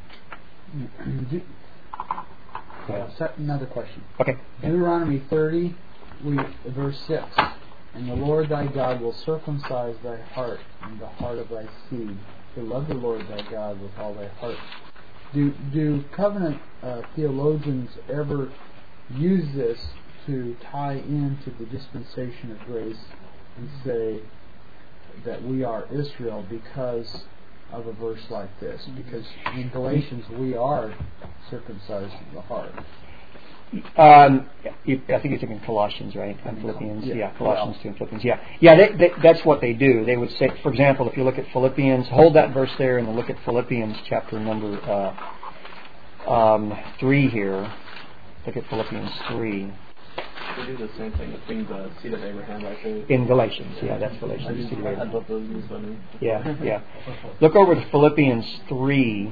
Uh, another question. Okay. Deuteronomy thirty, we, verse six. And the Lord thy God will circumcise thy heart and the heart of thy seed to love the Lord thy God with all thy heart. Do, do covenant uh, theologians ever use this to tie into the dispensation of grace and say that we are Israel because of a verse like this? Because in Galatians we are circumcised in the heart. Um, you, I think you're thinking Colossians, right? And Philippians, yeah, yeah Colossians two and Philippians, yeah, yeah. They, they, that's what they do. They would say, for example, if you look at Philippians, hold that verse there, and look at Philippians chapter number uh, um, three here. Look at Philippians three. They do the same thing. It's being the seed of Abraham, I think. In Galatians, yeah, that's Galatians. I, just, seed of I Abraham. had both those used on me. Yeah, yeah. Look over to Philippians three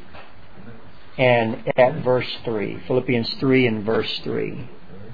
and at verse three. Philippians three and verse three.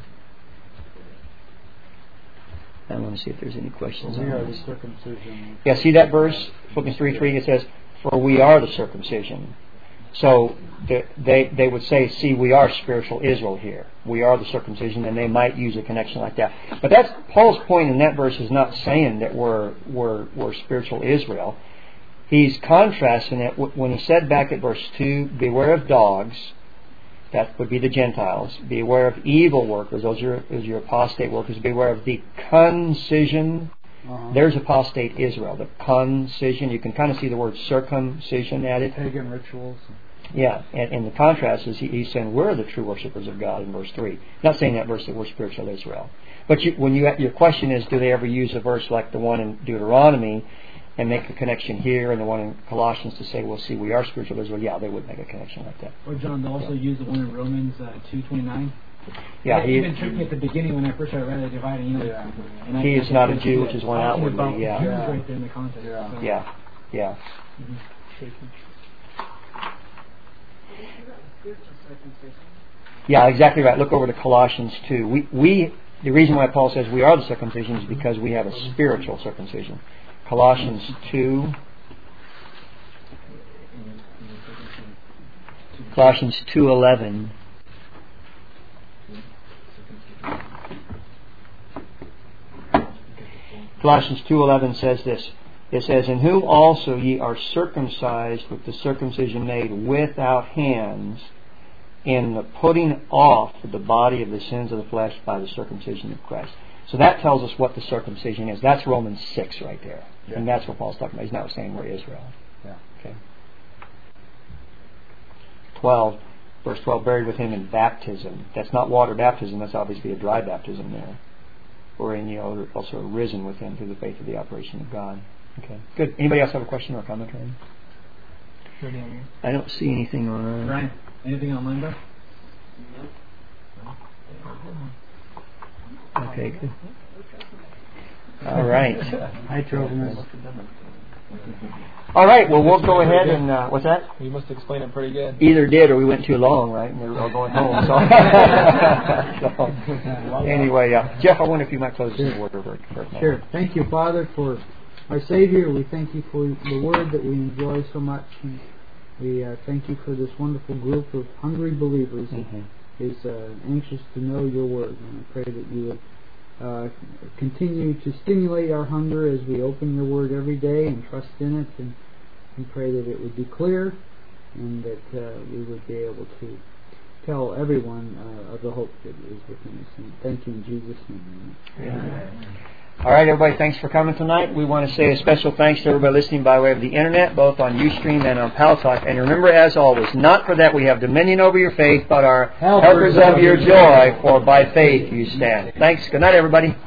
I want to see if there's any questions. We on are this. the circumcision. Yeah, see that verse? Philippians three three, it says, for we are the circumcision. So they they would say, see, we are spiritual Israel here. We are the circumcision, and they might use a connection like that. But that's Paul's point in that verse is not saying that we're we're we're spiritual Israel. He's contrasting it when he said back at verse two, beware of dogs. That would be the Gentiles. Beware of evil workers. Those are, those are your apostate workers. Beware of the concision. Uh-huh. There's apostate Israel. The concision. You can kind of see the word circumcision added. Pagan rituals. Yeah, and, and the contrast is he, he's saying we're the true worshippers of God in verse three. Not saying that verse that we're spiritual Israel. But you, when you your question is, do they ever use a verse like the one in Deuteronomy and make a connection here, and the one in Colossians to say, well, see, we are spiritual Israel? Yeah, they would make a connection like that. Or John, they also yeah. use the one in Romans uh, two twenty-nine. Yeah, he even tricked me at the beginning when I first started reading the dividing. You know, yeah. and he I, is I not a Jew, which is one outwardly. Yeah, yeah. Right there in the context. Yeah, so. yeah, yeah. Mm-hmm. Yeah, exactly right. Look over to Colossians two. We we the reason why Paul says we are the circumcision is because we have a spiritual circumcision. Colossians two. Colossians two eleven. Colossians two eleven says this. It says, "In whom also ye are circumcised with the circumcision made without hands, in the putting off of the body of the sins of the flesh by the circumcision of Christ." So that tells us what the circumcision is. That's Romans six right there. Yeah. And that's what Paul's talking about. He's not saying we're Israel. Yeah. Okay. twelve, verse twelve, buried with him in baptism. That's not water baptism. That's obviously a dry baptism there. Or in, you know, also risen with him through the faith of the operation of God. Okay. Good. Anybody else have a question or a comment? Sure, Daniel. I don't see anything on. Ryan, anything online, bro? Okay, good. All right. Hi, Trophimus. All right, well, we'll go ahead and, uh, what's that? You must explain it pretty good. Either did or we went too long, right? And they were all going home. So, so anyway, uh, Jeff, I wonder if you might close this word over. Sure. Thank you, Father, for our Savior. We thank you for the word that we enjoy so much. And we uh, thank you for this wonderful group of hungry believers mm-hmm. that is uh, anxious to know your word. And I pray that you would uh, continue to stimulate our hunger as we open your word every day and trust in it. And we pray that it would be clear and that uh, we would be able to tell everyone uh, of the hope that is within us. And thank you in Jesus' name. Amen. Amen. All right, everybody, thanks for coming tonight. We want to say a special thanks to everybody listening by way of the Internet, both on Ustream and on Paltalk. And remember, as always, not for that we have dominion over your faith, but our helpers, helpers of your joy, for by faith you stand. Thanks. Good night, everybody.